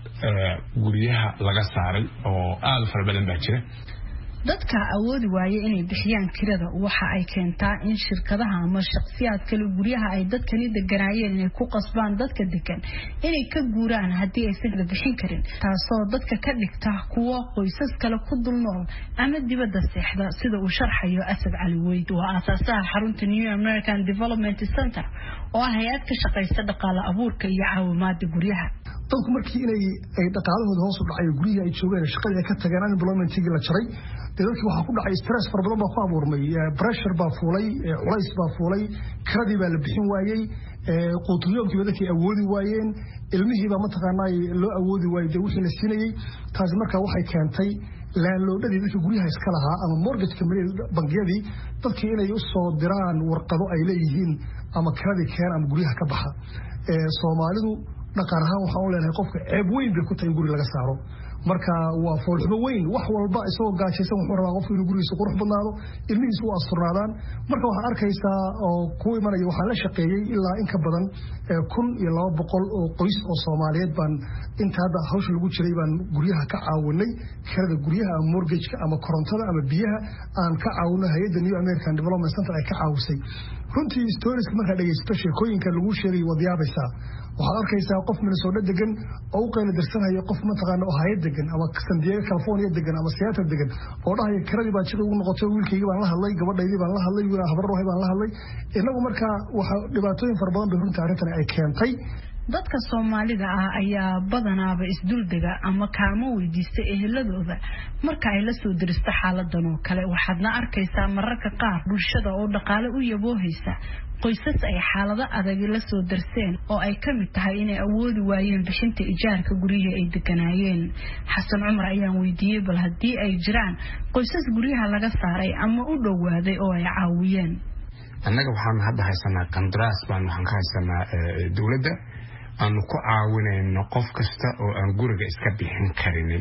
guryaha laga saaray oo aad u fara badan baa jira. dadka awoodi waayay inay bixiyaan kirada waxa ay keentaa in shirkadaha ama shakhsiyaad kale guryaha ay dadkani deganaayeen inay ku qasbaan dadka degan inay ka guuraan haddii aysan bixin karin, taasoo dadka ka dhigta kuwa qoysas kale ku dul nool ama dibadda seexda, sida uu sharxayo Asad Cali Weyd oo aasaasaha xarunta New American Development Center oo ah hay'ad ka shaqeysa dhaqaale abuurka iyo caawimaadda guryaha. dadku markii inay ay dhaqaalahooda hoos u dhacay guryaha ay joogeen shaqada ay ka tageen unemployment-gii la jaray, dadkii waxa ku dhacay stress fara badan baa ku abuurmay, pressure baa fuulay, culays baa fuulay, kiradii baa la bixin waayay, quutulyoomkii dadkii awoodi waayeen, ilmihii baa mataqaanaa loo awoodi waayay wixii la siinayay. taasi markaa waxay keentay landlordadii dadka guryaha iska lahaa ama mortgage company bangiyadii dadkii inay u soo diraan warqado ay leeyihiin ama kiradii keen ama guryaha ka baxa. ee Soomaalidu dhaqan ahaan waxa uu leeyahay qofka ceeb weyn bay ku tahay in guri laga saaro, marka waa foolxumo weyn. wax walba isagoo gaajaysan wuxuu rabaa qofku inuu gurigiisa qurux badnaado, ilmihiisu u asturnaadaan. marka waxaa arkaysaa oo ku imanaya waxaa la shaqeeyey ilaa in ka badan kun iyo laba boqol oo qoys oo Soomaaliyeed baan inta hadda hawsha lagu jiray baan guryaha ka caawinay, kirada guryaha ama mortgage-ka ama korontada ama biyaha aan ka caawinay. hay'adda New American Development Center ay ka caawisay. runtii stories marka dhageysto sheekooyinka lagu sheegay wadiyaabaysa, waxaad arkaysaa qof Minnesota degan oo u qeyl darsanayo qof mataqaana oo hay'ad degan ama San Diego California degan ama Seattle degan oo dhahay kiradii baa jira ugu noqotay, wiilkayga baan la hadlay, gabadhaydii baan la hadlay, wiil habar rohay baan la hadlay. inagu marka waxa dhibaatooyin fara badan bay runtii arrintan ay keentay. dadka Soomaalida ah ayaa badanaaba isduldega ama kaamo weydiista eheladooda marka ay la soo diristo xaaladan oo kale. waxaadna arkaysaa mararka qaar bulshada oo dhaqaale u yaboohaysa qoysas ay xaalado adag la soo darseen oo ay ka mid tahay inay awoodi waayeen bixinta ijaarka guryaha ay deganaayeen. Xasan Cumar ayaan weydiiyay bal haddii ay jiraan qoysas guryaha laga saaray ama u dhowaaday oo ay caawiyeen. annaga waxaan hadda haysanaa qandaraas baan waxaan ka haysanaa dawladda aanu ku caawinayno qof kasta oo aan guriga iska bixin karinin,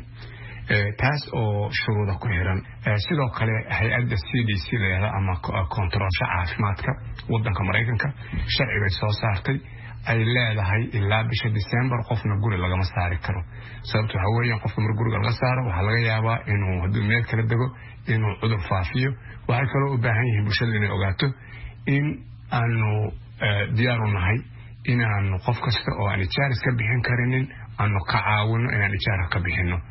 taas oo shuruudo ku xiran. sidoo kale hay'adda C D C leedahay ama kontaroolka caafimaadka waddanka Mareykanka sharci bay soo saartay ay leedahay ilaa bisha December qofna guri lagama saari karo. sababtoo waxa weeyaan qofka mar guriga laga saaro waxa laga yaabaa inuu haddii meel kala dego inuu cudur faafiyo. waxay kaloo u baahan yihiin bulshada inay ogaato in aanu diyaar u nahay inaanu qof kasta oo aan ijaar iska bixin karinin aanu ka caawino inaan ijaar ka bixino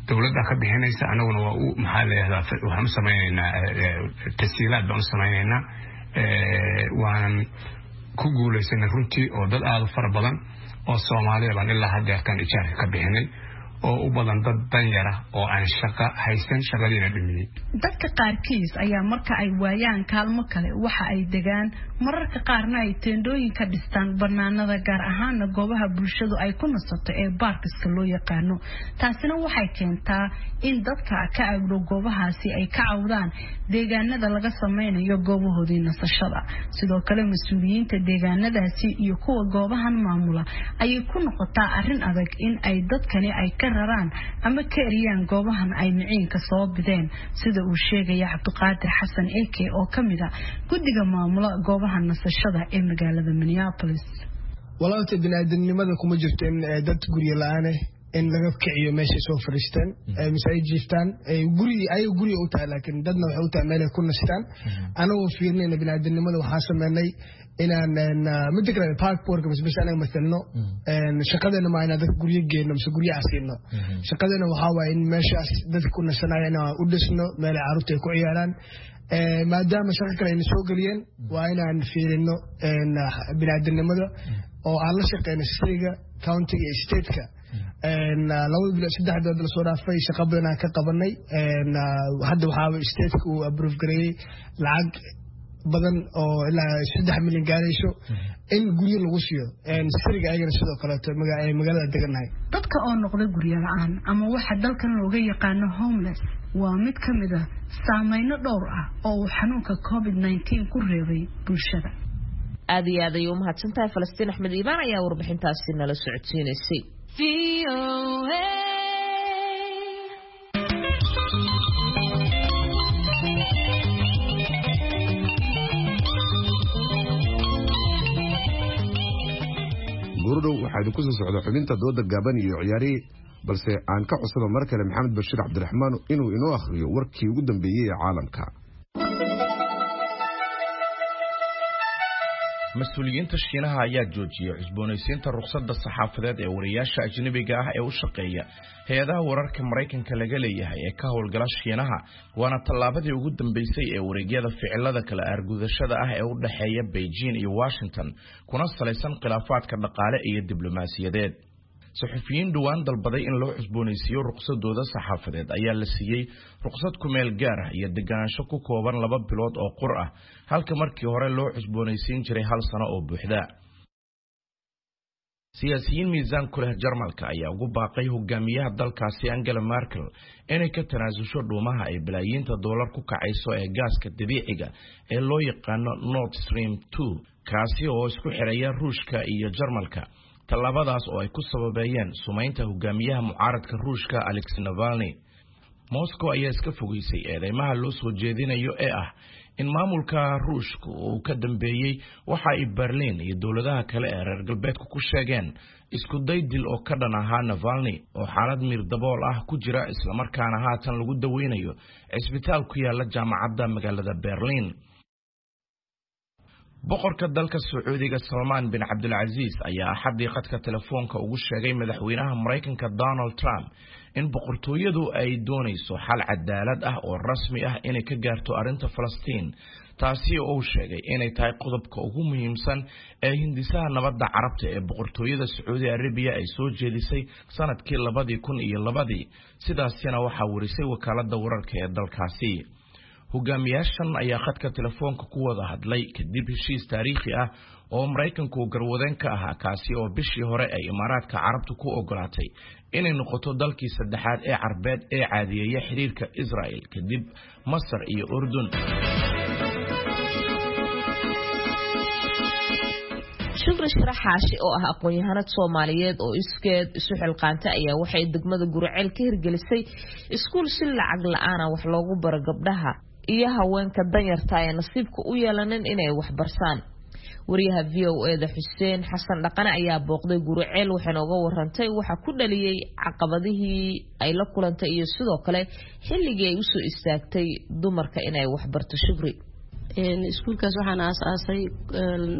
dawladda ka bixinaysa anaguna waa u maxaa leeyahay waxaan sameeynaa tasiilaad baan sameeynaa waan ku guulaysanay runtii oo dad aad u fara badan oo Soomaaliya baan ilaa hadda tan ijaarka ka bixinay oo u badan dad danyara oo aan shaqo haysan shaqadiina dhimiyay dadka qaarkiis ayaa marka ay waayaan kaalmo kale waxa ay degaan mararka qaarna ay teendooyin ka dhistaan banaanada gaar ahaan goobaha bulshadu ay ku nasato ee baarkiska loo yaqaano taasina waxay keentaa in dadka ka agdhow goobahaasi ay ka cawdaan deegaanada laga sameeyo goobahoodii nasashada sidoo kale mas'uuliyiinta deegaanadaasi iyo kuwa goobahan maamula ay ku noqotaa arrin adag in ay dadkani ay ka raraan ama ka eriyaan goobahan ay miciinka soo bideen sida uu sheegay Cabdiqaadir Xasan Eke oo kamida guddiga maamula goobaha nasashada ee magaalada Minneapolis walaasha bini'aadanimada kuma jirto in dad guriga la'aan ah in laga kiciyo meesha soo fariistaan ay misay jiiftaan ay guri ay guri u tahay laakiin dadna waxay u tahay meel ay ku nastaan anagoo fiirnayna bini'aadanimada waxaa sameynay inaan mid kale park board ka bisbisana masalno een shaqadeena ma inaan dad guriga geeyno mise guriga asiino shaqadeena waxa waay in meeshaas dadku ku nasanayaan u dhisno meel caruurta ay ku ciyaaraan ee maadaama shaqo kale ay soo galiyeen waa inaan fiirino een bini'aadanimada oo aan la shaqeyno sida county iyo state-ka een laba bil saddex bilood la soo dhaafay shaqo badan ka qabanay een hadda waxa state-ku uu approve gareeyay lacag badan oo ilaa saddex milyan gaarayso in guriga lagu siiyo een siriga ayagana sidoo kale magaalada deganahay dadka oo noqday guriga la'aan ama waxa dalkan looga yaqaano homeless waa mid kamid ah saameyno dhowr ah oo xanuunka covid nineteen ku reebay bulshada aad iyo aad ayuu mahadsantahay Falastiin Axmed Iibaan ayaa warbixintaasi nala socodsiinaysay gurdo waxa idinku soo socda xubinta dooda gaaban iyo ciyaari balse aan ka codsado mar kale Maxamed Bashiir Cabdiraxmaan inuu inoo akhriyo warkii ugu dambeeyay ee caalamka mas'uuliyiinta Shiinaha ayaa joojiyay cusboonaysiinta ruqsadda saxaafadeed ee wariyaasha ajnabiga ah ee u shaqeeya hay'adaha wararka Mareykanka laga leeyahay ee ka howlgala Shiinaha waana tallaabadii ugu dambeysay ee wareegyada ficilada kala argudashada ah ee u dhaxeeya Beijing iyo Washington kuna salaysan khilaafaadka dhaqaale iyo diblomaasiyadeed saxafiyiin dhawaan dalbaday in loo cusboonaysiiyo ruqsadooda saxaafadeed ayaa la siiyay ruqsad ku meel gaar ah iyo deganaansho ku kooban laba bilood oo qor ah halka markii hore loo cusboonaysiin jiray hal sano oo buuxda siyaasiyiin miisaan ku leh Jarmalka ayaa ugu baaqay hogaamiyaha dalkaasi Angela Merkel inay ka tanaasusho dhuumaha ay bilaayiinta dollar ku kacayso ee gaaska dabiiciga ee loo yaqaan Nord Stream two kaasi oo isku xiraya Ruushka iyo Jarmalka talabadaas oo ay ku sababeeyeen sumeynta hogaamiyaha mucaaradka Ruushka Alex Navalny Moscow ayaa iska fogeysay eedeymaha loo soo jeedinayo ee ah in maamulka Ruushku uu ka dambeeyay waxa ay Berlin iyo dawladaha kale ee reer galbeedku ku sheegeen isku day dil oo ka dhan ahaa Navalny oo xaalad mir dabool ah ku jira isla markaana haatan lagu daweynayo isbitaal ku yaala jaamacadda magaalada Berlin boqorka dalka Sacuudiga Salman bin Abdul Aziz ayaa xadii qadka telefoonka ugu sheegay madaxweynaha Mareykanka Donald Trump in boqortooyadu ay doonayso xal cadaalad ah oo rasmi ah inay ka gaarto arinta Falastiin taasi oo uu sheegay inay tahay qodobka ugu muhiimsan ee hindisaha nabadda carabta ee boqortooyada Sacuudi Arabia ay soo jeedisay sanadkii labadii kun iyo labadii sidaasina waxa warisay wakaaladda wararka ee dalkaasi hogaamiyaashan ayaa khadka telefoonka ku wada hadlay kadib heshiis taariikhi ah oo Mareykanku garwadeen ka ahaa kaasi oo bishii hore ay Imaaraadka Carabtu ku ogolaatay inay noqoto dalkii saddexaad ee Carbeed ee caadiyeeya xiriirka Israel kadib Masar iyo Urdun shukri sharaxaashi oo ah aqoon-yahanad Soomaaliyeed oo iskeed isu xilqaantay ayaa waxay degmada Guriceel ka hirgelisay iskuul si lacag la'aan ah wax loogu baro gabdhaha iyo haweenka danyarta ee nasiibka u yeelanin inay wax barsaan wariyaha V O A da Xuseen Xasan Dhaqane ayaa booqday Guriceel waxaana uga warantay waxa ku dhaliyay caqabadihii ay la kulantay iyo sidoo kale xilligii ay u soo istaagtay dumarka inay wax barto shukri een iskuulkaas waxaan aasaasay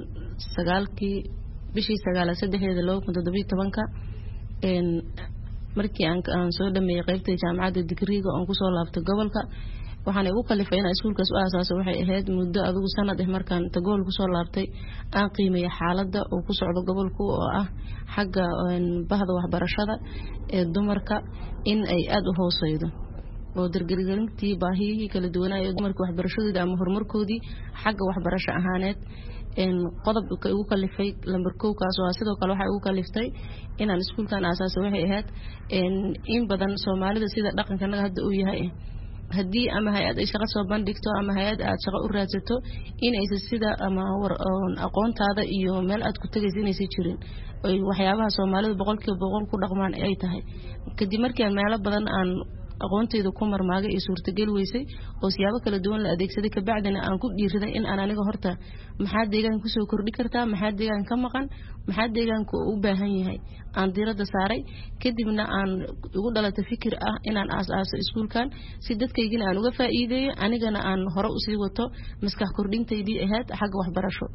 sagaalkii bishii sagaal saddexdeeda laba kun iyo toddoba iyo toban een markii aan aan soo dhameeyay qaybta jaamacadda digriga oo ku soo laabtay gobolka waxaan ugu kalifay in iskuulkaas u aasaasay waxay ahayd muddo adigu sanad ah markaan tagool ku soo laabtay aan qiimeeyay xaaladda oo ku socdo gobolku oo ah xagga bahda waxbarashada ee dumarka in ay aad u hooseydo oo dargargarintii baahiyihii kala duwanaa ee dumarka waxbarashadooda ama horumarkoodii xagga waxbarasho ahaaneed in qodobka ugu kalifay lambar kow kaas oo sidoo kale waxa ugu kaliftay inaan iskuulkan aasaasay waxay ahayd in badan Soomaalida sida dhaqankanaga hadda uu yahay haddii ama hay'ad ay shaqo soo bandhigto ama hay'ad aad shaqo u raadsato in ay sida ama aqoontaada iyo meel aad ku tagaysid inaysan jirin ay waxyaabaha Soomaalidu boqolkiiba boqol ku dhaqmaan ay tahay kadib markii aan meelo badan aan aqoonteedu ku marmaagay ee suurtagal weysay oo siyaabo kala duwan la adeegsaday ka bacdina aan ku dhiiriday in aan aniga horta maxaa deegaan ku soo kordhi kartaa maxaa deegaan ka maqan maxaa deegaanku u baahan yahay aan diiradda saaray kadibna aan ugu dhalatay fikir ah inaan aasaaso iskuulkan si dadkaygina aan uga faa'iideeyo anigana aan hore u sii wato maskax kordhintaydii ahayd xagga waxbarasho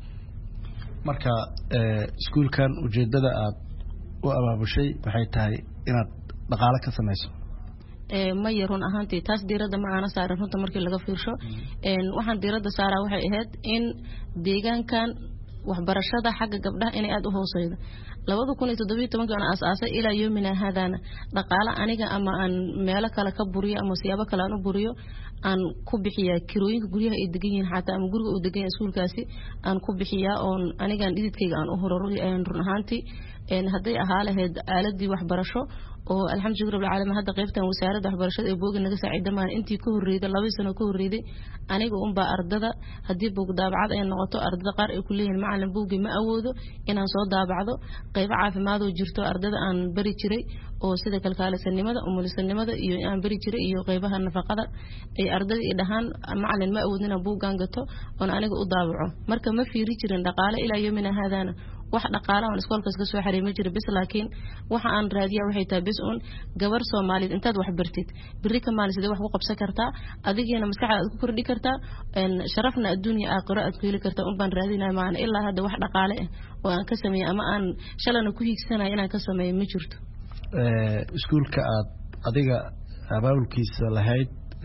marka iskuulkan ujeedada aad u abaabushay waxay tahay inaad dhaqaale ka samayso ma yarun ahaantii taas diiradda ma aana saaran runta markii laga fiirsho waxaan diiradda saaraa waxay ahayd in deegaankan waxbarashada xagga gabdhaha inay aad u hooseydo labada kun iyo toddoba iyo toban aan aasaasay ilaa yoomina hadana dhaqaale aniga ama aan meelo kale ka buriyo ama siyaabo kale aan u buriyo aan ku bixiyaa kirooyinka guryaha ay degan yihiin xataa ama guriga uu degan yahay iskuulkaasi aan ku bixiyaa oo aniga aan dhididkayga aan u hororiyo run ahaantii hadday ahaa lahayd aaladii waxbarasho oo alxamdulillahi rabbil caalamiin hadda qaybtan wasaaradda waxbarashada ee booga naga saaciiday maan intii ka horeeyay laba sano ka horeeyay aniga un baa ardada hadii boog daabacad ay noqoto ardada qaar ay ku leeyihiin macallin boogi ma awoodo inaan soo daabacdo qayb caafimaad oo jirto ardada aan bari jiray oo sida kalkaalisanimada umulisanimada iyo aan bari jiray iyo qaybaha nafaqada ay ardada ay dhahaan macallin ma awoodin inaan boogan gato oo aniga u daabaco marka ma fiiri jirin dhaqaale ilaa yoomina hadana wax dhaqaale aan iskoolkaas ka soo xareemay jiray bis laakiin waxa aan raadiyaa waxay tahay bis uun gabar Soomaaliyeed intaad wax bartid bari ka maalin sidee wax ku qabsan kartaa adigina maskaxdaada ku kordhi kartaa in sharafna adduunyo aakhiro aad ku heli kartaa un baan raadinaa maana ilaa hadda wax dhaqaale ah oo aan ka sameeyay ama aan shalana ku hiigsanayo inaan ka sameeyo ma jirto ee iskuulka aad adiga abaabulkiisa lahayd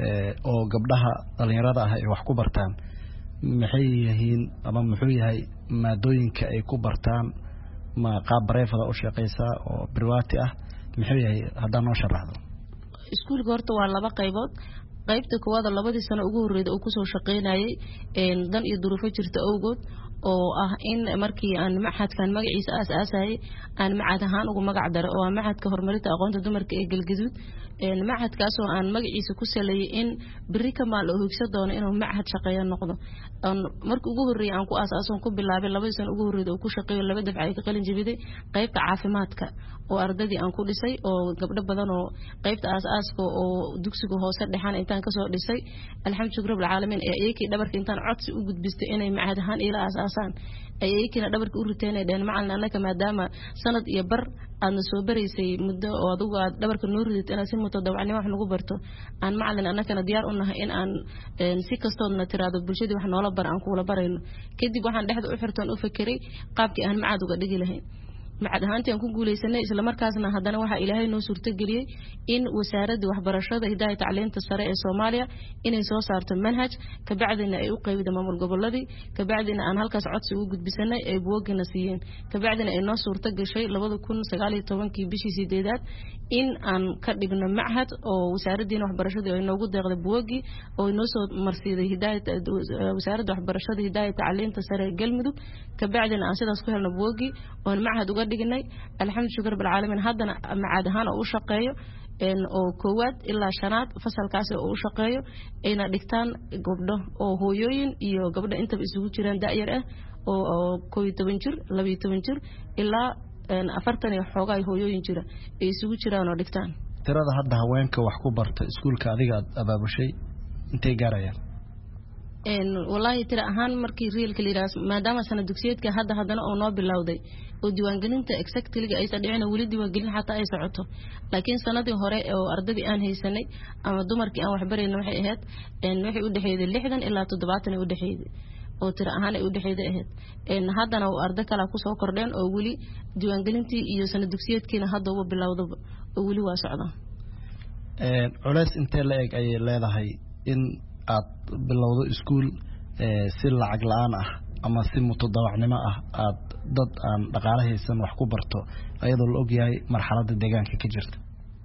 oo gabdhaha dhalinyarada ah ay wax ku bartaan maxay yihiin ama muxuu yahay maadooyinka ay ku bartaan ma qaab bareefada u shaqeysaa oo privaati ah maxay yahay haddaan noo sharaxdo iskuulka horta waa laba qaybood qaybta koowaad labadii sano ugu horeeyay oo ku soo shaqeynayay een dan iyo duruufo jirta awgood oo ah in markii aan maxadkan magaciisa aas-aasay aan macad ahaan ugu magac daro oo macadka horumarinta aqoonta dumarka ee galgaduud een macadkaas oo aan magaciisa ku saleeyay in bari ka maal oo higso doono inuu macad shaqeeyo noqdo aan markii ugu horeeyay aan ku aasaasan ku bilaabay laba sano ugu horeeyay oo ku shaqeeyo laba dafc ay ka qalin jabiday qaybta caafimaadka oo ardadii aan ku dhisay oo gabdho badan oo qaybta aas-aaska oo dugsiga hoose dhaxan intaan ka soo dhisay alxamdulillahi rabbil caalamiin ee ayakii dhabarka intaan codsi u gudbistay inay macad ahaan ila aasaasan ayakina dhabarka u riteen dhan macalin annaka maadaama sanad iyo bar aadna soo baraysay muddo oo adigu aad dhabarka noo ridat inaad si mutadawacnimo wax nagu barto aan macalin annakana diyaar u nahay in aan si kastoodna tiraado bulshadii wax noola bar aan kuula barayno kadib waxaan dhexda u xirtoon u fakiray qaabkii aan macad uga dhigi lahayn macad ahaantii aan ku guuleysanay isla markaasna haddana waxa ilaahay noo suurto galiyay in wasaaradda waxbarashada hidaayada tacliinta sare ee Soomaaliya inay soo saarto manhaj ka bacdina ay u qaybida maamul goboladii ka bacdina aan halkaas codsi ugu gudbisanay ay buugina siiyeen ka bacdina ay noo suurto gashay laba kun iyo sagaal iyo toban kii bishii sideedaad in aan ka dhigno macad oo wasaaradda waxbarashada ay noogu deeqday buugi oo noo soo marsiiday hidaayada wasaaradda waxbarashada hidaayada tacliinta sare ee Galmudug ka bacdina aan sidaas ku helno buugi oo macad uga dhignay alxamdulillahi rabbil caalamiin haddana macad ahaan oo u shaqeeyo in oo koowaad ilaa shanaad fasalkaas oo u shaqeeyo ayna dhigtaan gabdho oo hooyooyin iyo gabdho inta isugu jiraan da'yar ah oo koob iyo toban jir laba iyo toban jir ilaa afartan iyo xoogay hooyooyin jira ay isugu jiraan oo dhigtaan tirada hadda haweenka wax ku barta iskuulka adiga abaabushay intay gaarayaan een wallahi tira ahaan markii reelka liiraas maadaama sanad dugsiyeedka hadda hadana oo noo bilowday oo diiwaangelinta exactly ay sadhicina wali diiwaangelin xataa ay socoto laakiin sanadii hore oo ardadii aan haysanay ama dumarkii aan wax barayna waxay ahayd een waxay u dhaxeeyay lixdan ilaa toddobaatan ay u dhaxeeyay oo tira ahaan ay u dhaxeeyda ahayd een haddana uu arday kala ku soo kordheen oo wali diiwaangelintii iyo sanad dugsiyeedkiina hadda uu bilowday oo wali waa socda een culays intee la eg ay leedahay in aad bilowdo iskuul ee si lacag la'aan ah ama si mutadawacnimo ah aad dad aan dhaqaalahaysan wax ku barto ayadoo la og yahay marxaladda deegaanka ka jirta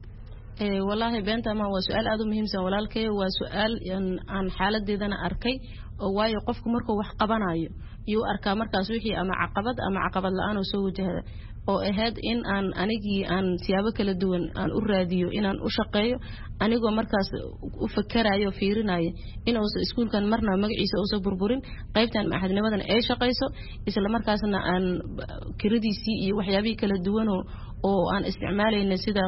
ee wallahi beenta ma waa su'aal aad u muhiim ah walaalkay waa su'aal aan xaaladeedana arkay oo waayo qofku markuu wax qabanayo iyo arkaa markaas wixii ama caqabad ama caqabad la'aan oo soo wajahda oo ahayd in aan anigii aan siyaabo kala duwan aan u raadiyo inaan u shaqeeyo anigoo markaas u fakarayo fiirinayo in uu iskuulkan marna magaciisa uu soo burburin qaybtan maxadnimadan ay shaqeyso isla markaasna aan kiradiisii iyo waxyaabii kala duwan oo aan isticmaalayna sida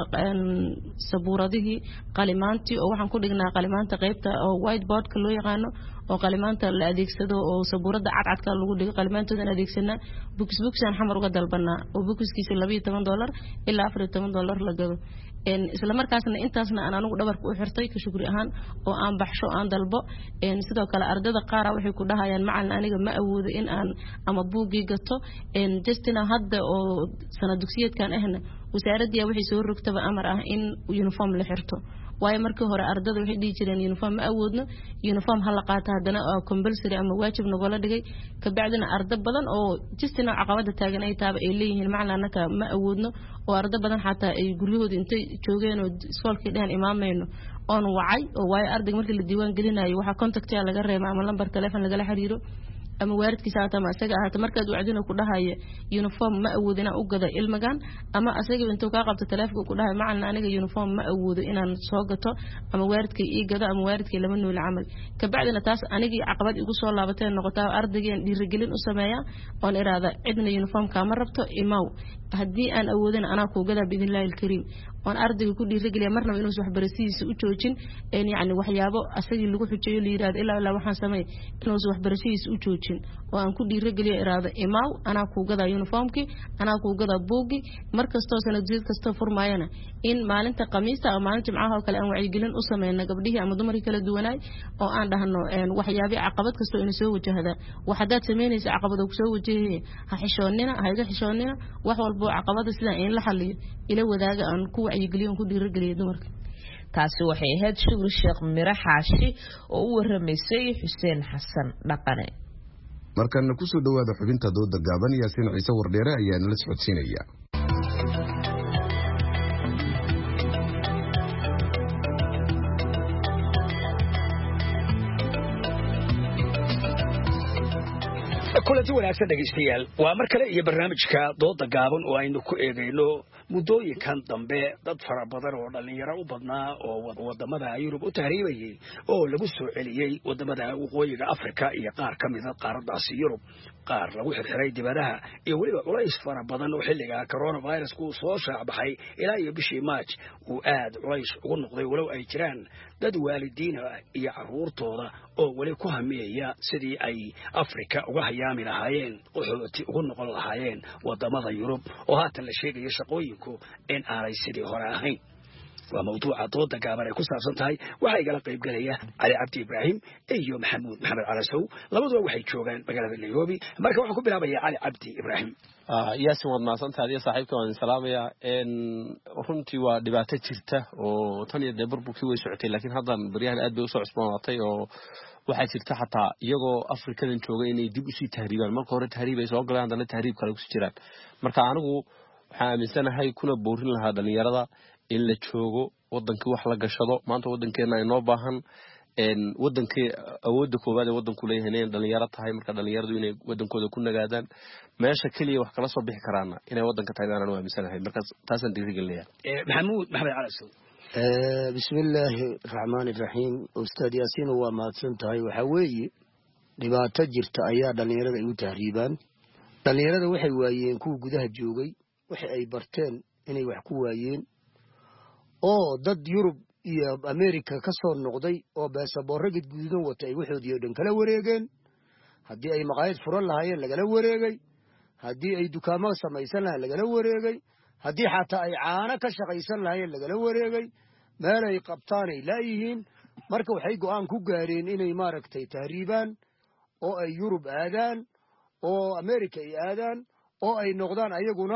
sabuuradihii qalimaantii oo waxaan ku dhignaa qalimaanta qaybta oo whiteboardka loo yaqaano oo qalimaanta la adeegsado oo sabuurada cadcadka lagu dhigo qalimaantoodan adeegsanaa books books aan xamar uga dalbanaa oo bookskiisa laba iyo toban dollar ilaa afar iyo toban dollar la gado een isla markaasna intaasna aan anigu dhabarka u xirtay ka shukri ahaan oo aan baxsho aan dalbo een sidoo kale ardayda qaar waxay ku dhahayaan macalin aniga ma awoodo in aan ama buuggii gato een justina hadda oo sanad dugsiyeedkan ahna wasaaradda waxay soo rogtaba amar ah in uniform la xirto waayo markii hore ardayda waxay dhigi jireen uniform ma awoodno uniform hal la qaato hadana oo compulsory ama waajib noqola dhigay ka bacdina arday badan oo justina caqabada taagan ay taaba ay leeyihiin macalin anaka ma awoodno oo arday badan xataa ay guryahooda intay joogeen oo iskoolkii dhahan imaamayno oon wacay oo waayo arday markii la diiwaan gelinayo waxa contact laga reebay ama lambar telefoon laga la xiriiro ama waalidkiisa hata ma asaga hata markaad wacdina ku dhahayo uniform ma awoodo inaan u gado ilmagan ama asaga intuu ka qabto telefoonka ku dhahayo macalin aniga uniform ma awoodo inaan soo gato ama waalidkay ii gado ama waalidkay lama nool camal ka bacdina taas anigi caqabad igu soo laabatay noqotaa ardaygan dhiirigelin u sameeyaa oon iraada cidna uniform ka ma rabto imaw hadii aan awoodin anaa ku gada bidinlaahi alkariim oon ardayga ku dhiirigeliya marnaba inuu wax barashadiisa u joojin een yaani waxyaabo asagii lagu xujeeyo la yiraahdo ilaa ilaa waxaan sameey inuu wax barashadiisa u joojin oo aan ku dhiirigeliyo iraado imaaw anaa ku gada uniformki anaa ku gada buugi markastoo sanad jid kasta furmaayana in maalinta khamiista ama maalinta jimcaha oo kale aan wacyigelin u sameeyna gabdhihii ama dumarkii kala duwanaay oo aan dhahno een waxyaabo caqabad kasto inuu soo wajahda waxaad sameynaysa caqabad ku soo wajahaya ha xishoonina ha iga xishoonina wax walba caqabada sida in la xaliyo ila wadaaga aan ku wacyigelin ku dhiirigeliyo dumarka taasi waxay ahayd Shukri Sheekh Mira Xaashi oo u waramaysay Xuseen Xasan Dhaqane markana ku soo dhawaada xubinta dooda gaaban Yaasiin Ciise Wardheere ayaa nala socodsiinaya kulanti wanaagsan dhegeystayaal waa mar kale iyo barnaamijka dooda gaaban oo aynu ku eegayno muddooyinkan dambe dad fara badan oo dhalinyaro u badnaa oo wadamada Yurub u tahriibayay oo lagu soo celiyay wadamada waqooyiga Afrika iyo qaar ka mid ah qaaradaasi Yurub qaar lagu xirxiray dibadaha iyo waliba culays fara badan oo xilliga coronavirus ku soo shaabaxay ilaa iyo bishii March uu aad culays ugu noqday walow ay jiraan dad waalidiin iyo caruurtooda oo wali ku hameeya sidii ay Afrika uga hayaami lahaayeen qaxooti ugu noqon lahaayeen wadamada Yurub oo haatan la sheegayo shaqooyinku in aanay sidii hore ahayn waa mawduuca dooda gaaban ay ku saabsan tahay waxa igala qayb galaya Cali Cabdi Ibrahim iyo Maxamuud Maxamed Calasow labaduba waxay joogaan magaalada Nairobi marka waxaan ku bilaabayaa Cali Cabdi Ibrahim Yaasiin wad maasantahay saaxiibka waan salaamaya in runtii waa dhibaato jirta oo tan iyo burburkii way socotay laakiin haddan bariyahan aad bay u soo cusboonaatay oo waxa jirta xataa iyagoo Afrikadan jooga inay dib u sii tahriibaan marka hore tahriib ay soo galaan dana tahriib kale ku sii jiraan marka anigu waxaan aaminsanahay kuna boorin lahaa dhalinyarada in la joogo wadankii wax la gashado maanta wadankeena ay noo baahan een wadankii awoodda koobaad ee wadanku leeyahay in dhalinyaro tahay marka dhalinyaradu inay wadankooda ku nagaadaan meesha kaliya wax kala soo bixi karaana inay wadanka tahay aan aaminsanahay marka taasan dhiirigelinayaa ee Maxamuud Maxamed Calasow ee bismillaahi raxmaani raxiim ustaad Yaasiin waa maadsan tahay waxa weeye dhibaato jirta ayaa dhalinyarada ay u tahriibaan dhalinyarada waxay waayeen kuwa gudaha joogay waxa ay barteen inay wax ku waayeen oo dad Yurub iyo America ka soo noqday oo baasaboorro guduudan wata ay waxoodii dhan kala wareegeen hadii ay maqaayad furan lahaayeen lagala wareegay hadii ay dukaamo samaysan lahaayeen lagala wareegay hadii xataa ay caana ka shaqaysan lahaayeen lagala wareegay meel ay qabtaan ay laayihiin marka waxay go'aan ku gaareen inay maaragtay tahriibaan oo ay yurub aadaan oo america ay aadaan oo ay noqdaan ayaguna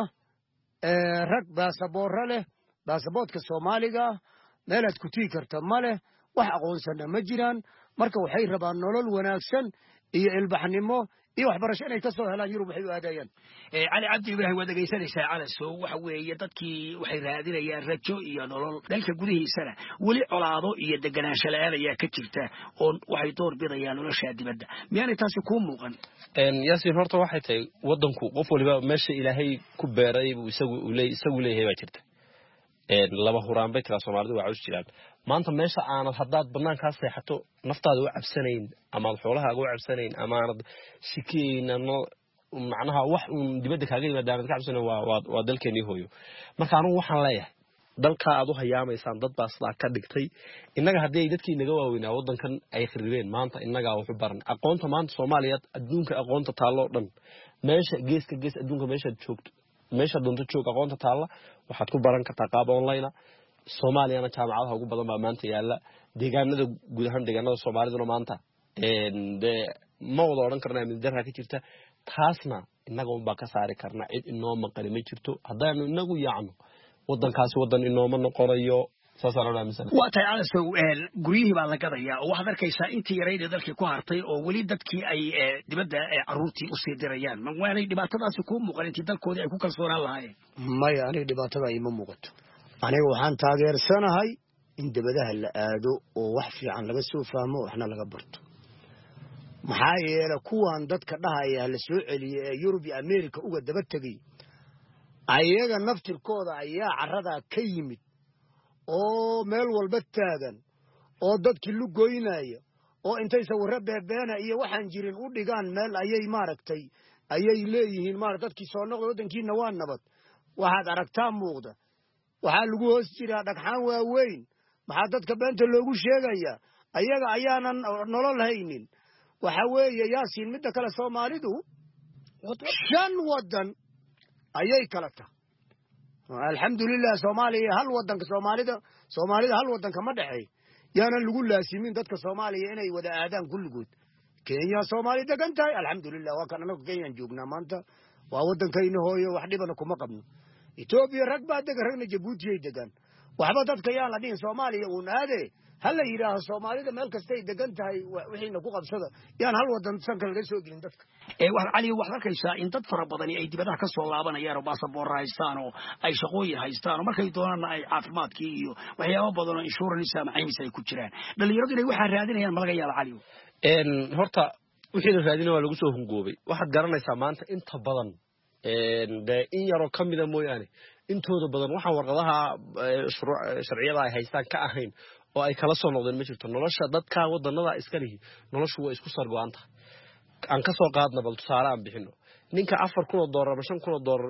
rag baasaboorra leh baasaboodka soomaaliga meelaad ku tii karta ma leh wax aqoonsana ma jiraan marka waxay rabaan nolol wanaagsan iyo ilbaxnimo iyo waxbarasho inay ka soo helaan yurub waxay u aadayaan cali cabdi ibraahim waad dhegaysanaysaa calasow waxa weeye dadkii waxay raadinayaan rajo iyo nolol dalka gudihiisana weli colaado iyo deganaansho la-aan ayaa ka jirta oo waxay door bidayaan nolosha dibadda miyaanay taasi kuu muuqan yaasiin horta waxay tahay waddanku qof waliba meesha ilaahay ku beeray buu isagu isagu leeyahay baa jirta laba huraan bay tiraa soomaalidu waa caws jiraan maanta meesha aanad haddaad banaankaa seexato naftaada u cabsanayn amaad xoolahaaga u cabsanayn amaanad shikiyeyna macnaha wax uun dibadda kaaga yimaada aanad ka cabsanayn waa dalkeenii hooyo marka anugu waxaan leeyahay dalkaa aad u hayaamaysaan dad baa sidaa ka dhigtay innaga haddii ay dadkii naga waaweynaa waddankan ay khiribeen maanta innagaa waxu baran aqoonta maanta soomaaliya adduunka aqoonta taalloo dhan meesha geeska gees adduunka meeshaad joogto meesha doonto joog aqoonta taalla waxaad ku baran kartaa qaab online soomaaliyana jaamacadaha ugu badan baa maanta yaala deegaanada guud ahaan deegaanada soomaaliduna maanta dee ma wada odhan karnaa middarraa ka jirta taasna innaga unbaa ka saari karnaa cid inoo maqani ma jirto haddaanu inagu yaacno waddankaasi waddan inooma noqonayo saasaan odhaa misal waa tahay calasow guryihii baa la gadayaa oo waxaad arkaysaa intii yaraydee dalkii ku hartay oo weli dadkii ay dibadda carruurtii usii dirayaan ma waanay dhibaatadaasi kuu muuqan intii dalkoodii ay ku kalsoonaan lahaayeen maya aniga dhibaatada ima muuqato aniga waxaan taageersanahay in dabadaha la aado oo wax fiican laga soo fahmo waxna laga barto maxaa yeele kuwan dadka dhahaya la soo celiye ee yurub iyo america uga daba tegay ayaga naftirkooda ayaa carradaa ka yimid oo meel walba taagan oo dadkii lu goynaya oo intay sawirro beebeena iyo waxaan jirin u dhigaan meel ayay maaragtay ayay leeyihiin maaragtay dadkii soo noqda waddankiina waa nabad waxaad aragtaa muuqda waxaa lagu hoos jiraa dhagxaan waaweyn maxaa dadka beenta loogu sheegayaa ayaga ayaanan nolol haynin waxa weeye yaasiin midda kale soomaalidu shan waddan ayay kala tahay alxamdulilah soomaaliya hal waddanka soomaalida soomaalida hal waddanka ma dhexeey yaanan lagu laasimin dadka soomaaliya inay wada aadaan kulligood kenya soomaali degan tahay alxamdulilah waa kan anagu kenyaan joognaa maanta waa waddankayna hooyo wax dhibana kuma qabno etoobiya rag baa degan ragna jabuutiyay degaan waxba dadka yaan la dhihin soomaaliya uun aade ha la yidhaaho soomaalida meel kastay degan tahay wixiina ku qabsada yaan hal waddan sanka laga soo gelin dadka cali waxaad arkaysaa in dad fara badani ay dibadaha ka soo laabanayaan oo baasaboorra haystaan oo ay shaqooyin haystaan oo markay doonaanna ay caafimaadkii iyo waxyaaba badan oo insurance ama caymis ay ku jiraan dhalinyaradu inay waxaa raadinayaan ma laga yaaba cali horta wixii la raadinaya waa lagu soo hungoobay waxaad garanaysaa maanta inta badan dee in yaroo ka mida mooyaane intooda badan waxaan warqadaha sharciyada ay haystaan ka ahayn oo ay kala soo noqdeen ma jirto nolosha dadka wadannada iska lihi noloshu waa isku sargo-an tahay aan ka soo qaadna bal tusaale aan bixino ninka afar kun oo doolar ama shan kun oo doolar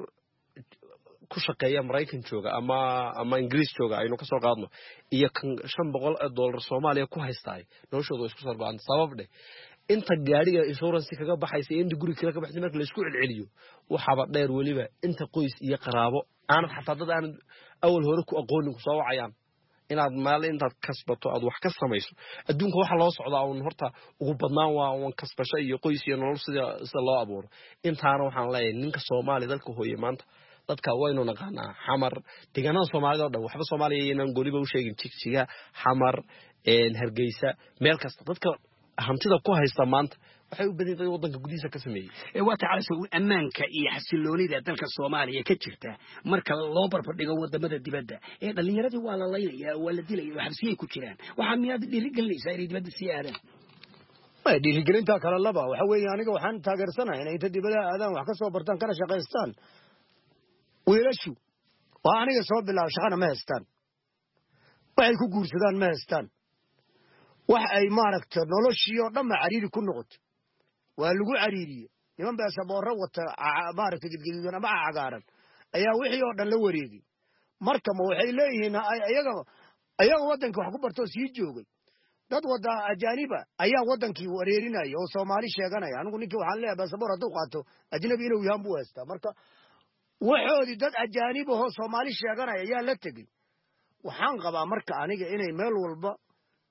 ku shaqeeya maraykan jooga ama ama ingiriis jooga aynu ka soo qaadno iyo kan shan boqol oo doolar soomaaliya ku haystaay noloshooda waa isku sargo-an sabab dheh inta gaadhiga insurance kaga baxaysa inta guri kale ka baxaysa marka la isku celceliyo waxaba dheer waliba inta qoys iyo qaraabo aanad xataa dad aanad awal hore ku aqoonin ku soo wacayaan inaad maal intaad kasbato aad wax ka samayso adduunka waxa loo socdaa uun horta ugu badnaan waa uun kasbasho iyo qoys iyo nolol sida sida loo abuuro intaana waxaan leeyahay ninka Soomaaliya dalka hooye maanta dadka waynu naqaanaa xamar deegaanada Soomaalida oo dhan waxba Soomaaliya inaan goliba u sheegin jigjiga xamar een Hargeysa meel kasta dadka hantida ku haysta maanta waxay u badiyay waddanka gudihiisa ka sameeyay ee waa taala soo ammaanka iyo xasiloonida dalka Soomaaliya ka jirta marka loo barbar dhigo wadamada dibadda ee dhalinyaradu waa la leeyahay waa la dilay oo xabsiye ku jiraan waxa miyaad dhiirigelinaysaa inay dibadda sii aadaan ma dhiirigelinta kala laba waxa weeye aniga waxaan taageersanahay inay inta dibadda aadaan wax ka soo bartaan kana shaqeystaan wiilashu waa aniga soo bilaab shaqana ma haystaan waxay ku guursadaan ma haystaan wax ay maaragta noloshii oo dhan cariiri ku noqoto waa lagu cariiriye niman baa saboorro wata maaragta gidgidan ama cagaaran ayaa wixii oo dhan la wareegay marka ma waxay leeyihiin ayaga ayaga waddanka wax ku barto sii joogay dad wada ajaaniba ayaa waddankii wareerinaya oo Soomaali sheeganaya anigu ninkii waxaan leeyahay baasaboor hadduu qaato ajnabi inuu yahay buu haystaa marka waxoodii dad ajaanib oo Soomaali sheeganaya ayaa la tegay waxaan qabaa marka aniga inay meel walba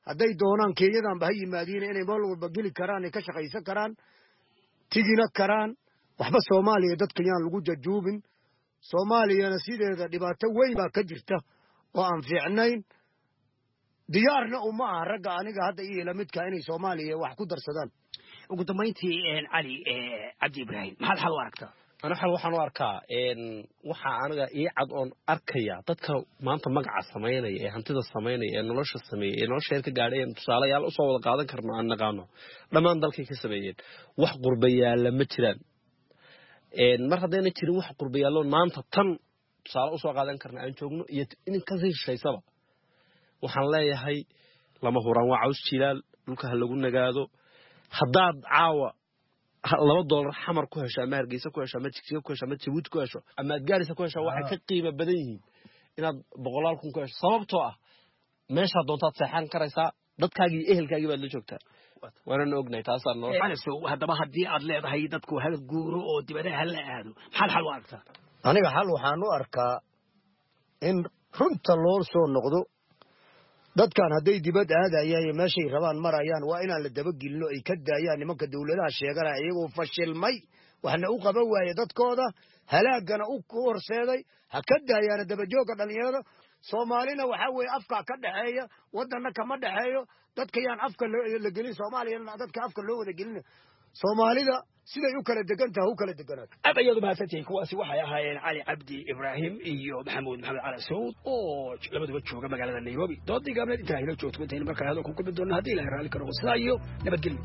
hadday doonaan kenyadanba ha yimaadiin inay meel walba geli karaan ay ka shaqaysan karaan tigina karaan waxba soomaaliya dadka yaan lagu jajuubin soomaaliyana sideeda dhibaato weyn baa ka jirta oo aan fiicnayn diyaarna uma aha ragga aniga hadda iyo ila midka inay soomaaliya wax ku darsadaan ugu dambayntii cali cabdi ibraahim maxaad xal u aragtaa ana xal waxaan u arkaa waxa aniga ii cad oon arkaya dadka maanta magaca samaynaya ee hantida samaynaya ee nolosha sameeyay ee nolosha ka gaadhay ee tusaalayaal u soo wada qaadan karno aan naqaano dhammaan dalkay ka sameeyeen wax qurbayaala ma jiraan mar haddayna jirin wax qurbayaalo maanta tan tusaale u soo qaadan karna aan joogno iyo in ka sii shishaysaba waxaan leeyahay lama huraan waa caws jilaal dhulka ha lagu nagaado haddaad caawa laba doolar xamar ku hesho ama hargeysa ku hesho ama jigjiga ku hesho ama jabuuti ku hesho ama gaarisa ku hesho waxay ka qiimo badan yihiin inaad boqolaal kun ku hesho sababtoo ah meeshaa doontaad seexan karaysaa dadkaagii ehelkaagii baad la joogtaa waanana ognahay taasaa noo haddaba haddii aad leedahay dadku hal guuro oo dibadaha hala aado maxaad xal u aragtaa aniga xal waxaan u arkaa in runta loo soo noqdo dadkan hadday dibad aadayaan iyo meeshay rabaan marayaan waa inaan la dabagelino ay ka daayaan nimanka dawladaha sheeganaya iyagoo fashilmay waxna u qaban waaye dadkooda halaagana u horseeday ha ka daayaana dabajoogga dhallinyarada soomaalina waxaa weeye afka ka dhexeeya waddanna kama dhexeeyo dadka yaan afka la gelin soomaaliyana dadka afka loo wada gelina soomaalida siday u kala degan tahay u kala deganaato aad ayaad umahadsantihiin kuwaasi waxay ahaayeen cali cabdi ibraahim iyo maxamuud maxamed cali sacuud oo labaduba jooga magaalada nairobi doodii gaabneed intaa hilo joogto intaynu markale hadal ku kulmi doona haddii ilahay raalli ka noqo sidaa iyo nabadgelyo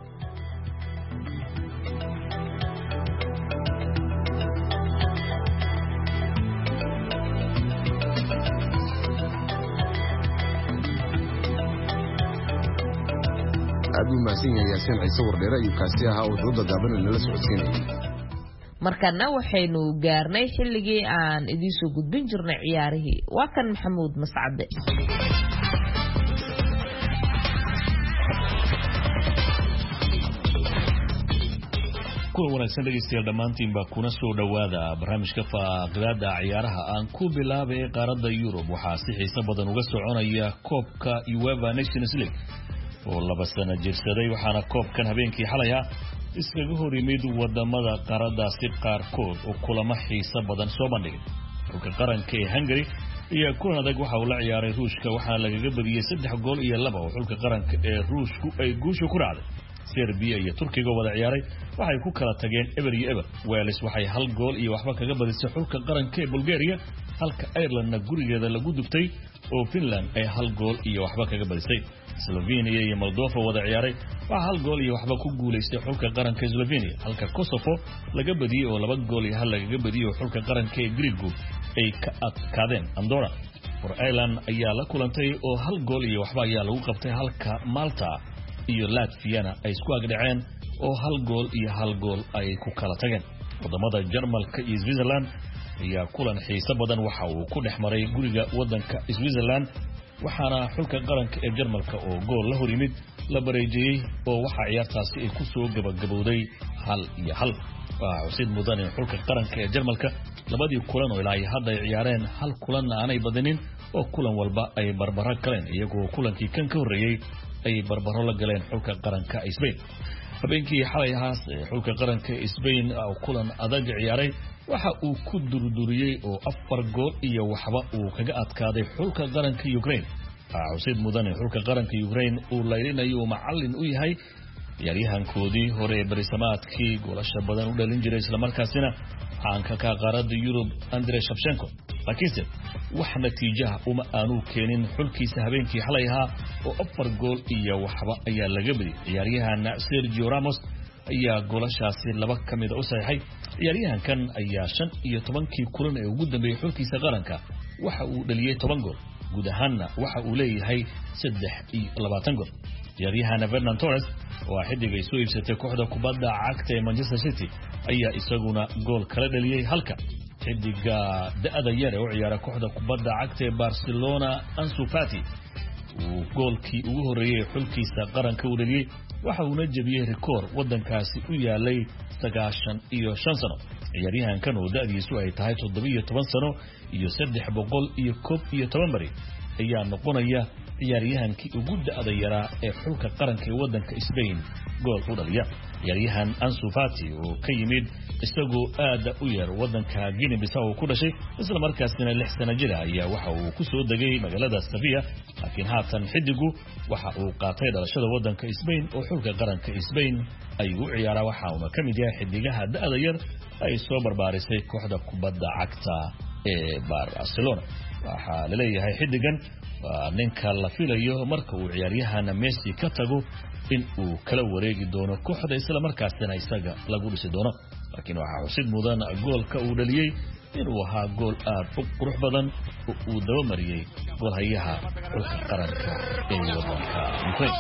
aad u mahadsan yahay yaasiin ciise wardheere iyo kaasi ahaa oo dooda gaaban nala socodsiinayay markana waxaynu gaarnay xilligii aan idiin soo gudbin jirnay ciyaarihii waa kan maxamuud mascade kuwa wanaagsan dhegeystayaal dhammaantiinba kuna soo dhowaada barnaamijka faaqidaada ciyaaraha aan ku bilaabay qaaradda Yurub waxaa si xiiso badan uga soconaya koobka UEFA Nations League oo laba sano jirsaday waxaana koobkan habeenkii xalay ah iskaga hor yimid wadamada qaaradaasi qaarkood oo kulamo xiiso badan soo bandhigay xulka qaranka ee Hungary iyo kulan adag waxa uu la ciyaaray Ruushka waxaana lagaga badiyay saddex gool iyo laba oo xulka qaranka ee Ruushku ay guusha ku raacday Serbia iyo Turkiga wada ciyaaray waxay ku kala tageen eber iyo eber Wales waxay hal gool iyo waxba kaga badisay xulka qaranka ee Bulgaria halka Ireland gurigeeda lagu duftay oo Finland ay hal gool iyo waxba kaga badisay Slovenia iyo Moldova wada ciyaaray waxa hal gool iyo waxba ku guuleystay xulka qaranka Slovenia halka Kosovo laga badiyay oo laba gool iyo hal laga badiyay xulka qaranka ee Greece ay ka adkaadeen Andorra for Ireland ayaa la kulantay oo hal gool iyo waxba ayaa lagu qabtay halka Malta iyo Latvia ay isku agdhaceen oo hal gool iyo hal gool ay ku kala tageen wadamada Jarmalka iyo Switzerland ayaa kulan xiiso badan waxa uu ku dhexmaray guriga wadanka Switzerland waxaana xulka qaranka ee Jarmalka oo gool la hor yimid la bareejiyay oo waxa ciyaartaasi ay ku soo gabagabowday hal iyo hal waxa xusid mudan in xulka qaranka ee Jarmalka labadii kulan oo ilaa hadda ay ciyaareen hal kulan aanay badanin oo kulan walba ay barbaro galeen iyagoo kulankii kan ka horeeyay ay barbaro la galeen xulka qaranka Spain habeenkii xalay ahaas xulka qaranka Spain oo kulan adag ciyaaray waxa uu ku durduriyay oo afar gool iyo waxba uu kaga adkaaday xulka qaranka Ukraine waxa xusid mudan in xulka qaranka Ukraine uu leeynayo macallin u yahay ciyaaryahankoodii hore barisamaadkii goolasha badan u dhalin jiray isla markaasina caanka ka qaaradda Yurub Andrei Shevchenko laakiinse wax natiijaha uma aanu keenin xulkiisa habeenkii xalay ahaa oo afar gool iyo waxba ayaa laga badiyay ciyaaryahan Sergio Ramos ayaa goolashaasi laba kamid u saxiixay ciyaaryahankan ayaa shan iyo tobankii kulan ee ugu dambeeyay xulkiisa qaranka waxa uu dhaliyay toban gool guud ahaanna waxa uu leeyahay saddex iyo labaatan gool ciyaaryahan Fernando Torres oo xidig ay soo iibsatay kooxda kubadda cagta ee Manchester City ayaa isaguna gool kala dhaliyay halka xidiga da'da yar oo ciyaara kooxda kubadda cagta ee Barcelona Ansu Fati uu goolkii ugu horeeyay xulkiisa qaranka u dhaliyay waxa uu jabiyay rikoor wadankaasi u yaalay sagaashan iyo shan sano ciyaaryahankan oo da'diisu ay tahay toddoba iyo toban sano iyo saddex boqol iyo koob iyo toban bari ayaa noqonaya ciyaaryahankii ugu da'da yaraa ee xulka qaranka ee waddanka Spain gool u dhaliya ciyaaryahan Ansu Fati oo ka yimid isagoo aad u yar waddanka Guinea Bissau ku dhashay isla markaasina lix sano jir ayaa waxa uu ku soo degay magaalada Sevilla laakiin haatan xidigu waxa uu qaatay dhalashada waddanka Spain oo xulka qaranka Spain ay u ciyaaraan waxa uu ka mid yahay xidigaha da'da yar ay soo barbaarisay kooxda kubadda cagta ee Barcelona waxa la leeyahay xidigan waa ninka la filayo marka uu ciyaaryahan Messi ka tago in uu kala wareegi doono kooxda isla markaasina isaga lagu dhisi doono laakiin waxa xusid mudan goolka uu dhaliyay inuu ahaa gool aad u qurux badan oo uu daba mariyay goolhayaha xulka qaranka ee waddanka Ukraine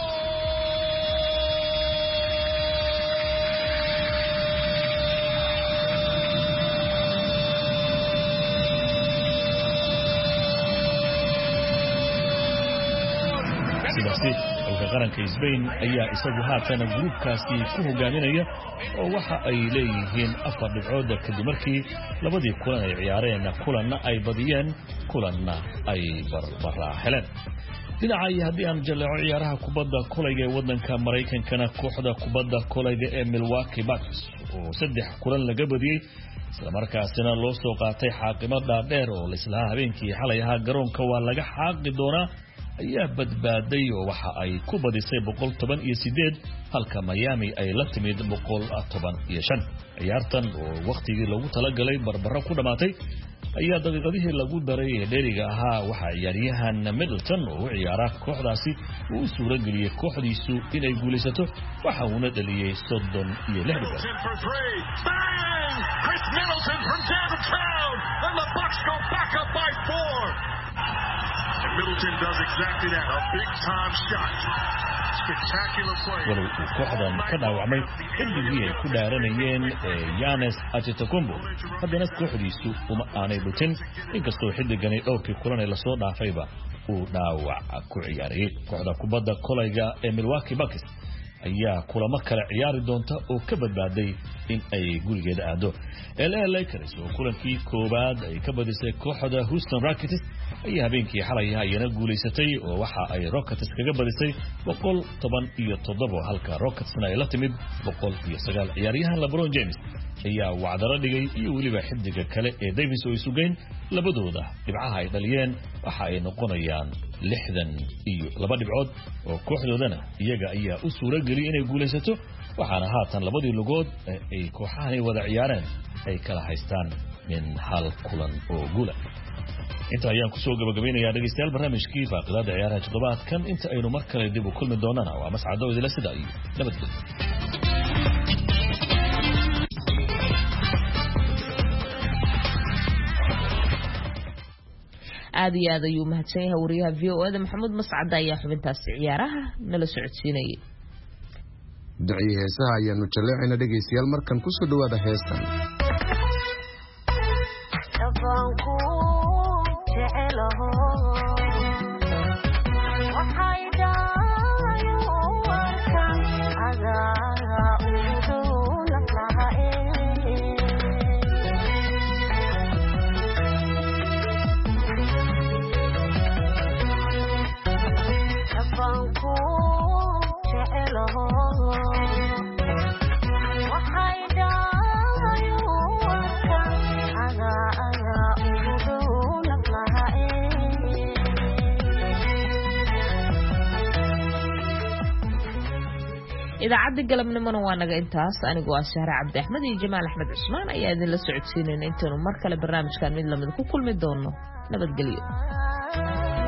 sidaasi xulka qaranka Spain ayaa isagu haatan gruubkaasi ku hogaaminaya oo waxa ay leeyihiin afar dhibcood kadib markii labadii kulan ay ciyaareen kulanna ay badiyeen kulanna ay barbara heleen dhinaca iyo haddii aan jaleeco ciyaaraha kubadda kolayga ee waddanka Mareykankana kooxda kubadda kolayga ee Milwaukee Bucks oo saddex kulan laga badiyay isla markaasina loo soo qaatay xaaqimo dhaadheer oo la islaha habeenkii xalay ahaa garoonka waa laga xaaqi doonaa ayaa badbaaday oo waxa ay ku badisay boqol toban iyo sideed halka Miami ay la timid boqol toban iyo shan ciyaartan oo waqtigii lagu talagalay barbaro ku dhamaatay ayaa daqiiqadihii lagu daray ee dheeriga ahaa waxa ciyaaryahan Middleton oo ciyaara kooxdaasi uu suura galiyay kooxdiisu inay guulaysato waxa uu dhaliyay soddon iyo lix dhibcood Chris Middleton from downtown and the Bucks go back up by four Middleton does exactly that, a big time shot. Spectacular play. Walow uu kooxdan ka dhaawacmay xilligii ay ku dhaaranayeen Giannis Antetokounmpo haddana kooxdiisu uma aanay dhutin inkastoo xilligani dhowrkii kulan ee lasoo dhaafayba uu dhaawac ku ciyaarayay kooxda kubadda kolayga ee Milwaukee Bucks ayaa kulamo kale ciyaari doonta oo ka badbaaday in ay gurigeeda aado L A Lakers oo kulankii koobaad ay ka badisay kooxda Houston Rockets ayaa habeenkii xalay ayana guuleysatay oo waxa ay Rockets kaga badisay boqol toban iyo toddoba halka Rocketsna ay la timid boqol iyo sagaal ciyaaryahan LeBron James ayaa wacdaro dhigay iyo waliba xidiga kale ee Davis oo isugeyn labadooda dhibcaha ay dhaliyeen waxa ay noqonayaan lixdan iyo laba dhibcood oo kooxdoodana iyaga ayaa u suura galiyay inay guuleysato waxaana haatan labadii lugood ay kooxahan ay wada ciyaareen ay kala haystaan min hal kulan oo guula inta ayaan ku soo gabagabeynayaa dhageystayaal barnaamijkii faaqidaada ciyaaraha toddobaadkan inta aynu mar kale dib u kulmi doonana waa mascado idila sida iyo nabadgelyo aad iyo aad ayuu mahadsan yahay wariyaha V O A da Maxamuud Mascad ayaa xubintaasi ciyaaraha nala socodsiinayay ducii heesaha ayaanu jaleecayna dhageystayaal markan ku soo dhawaada heestan idaacadda galabnimona waa naga intaas anigoo ah Shahra Cabdi Axmed iyo Jamaal Axmed Cusmaan ayaa idin la socodsiinayna intaanu mar kale barnaamijkan mid lamid ku kulmi doono nabadgelyo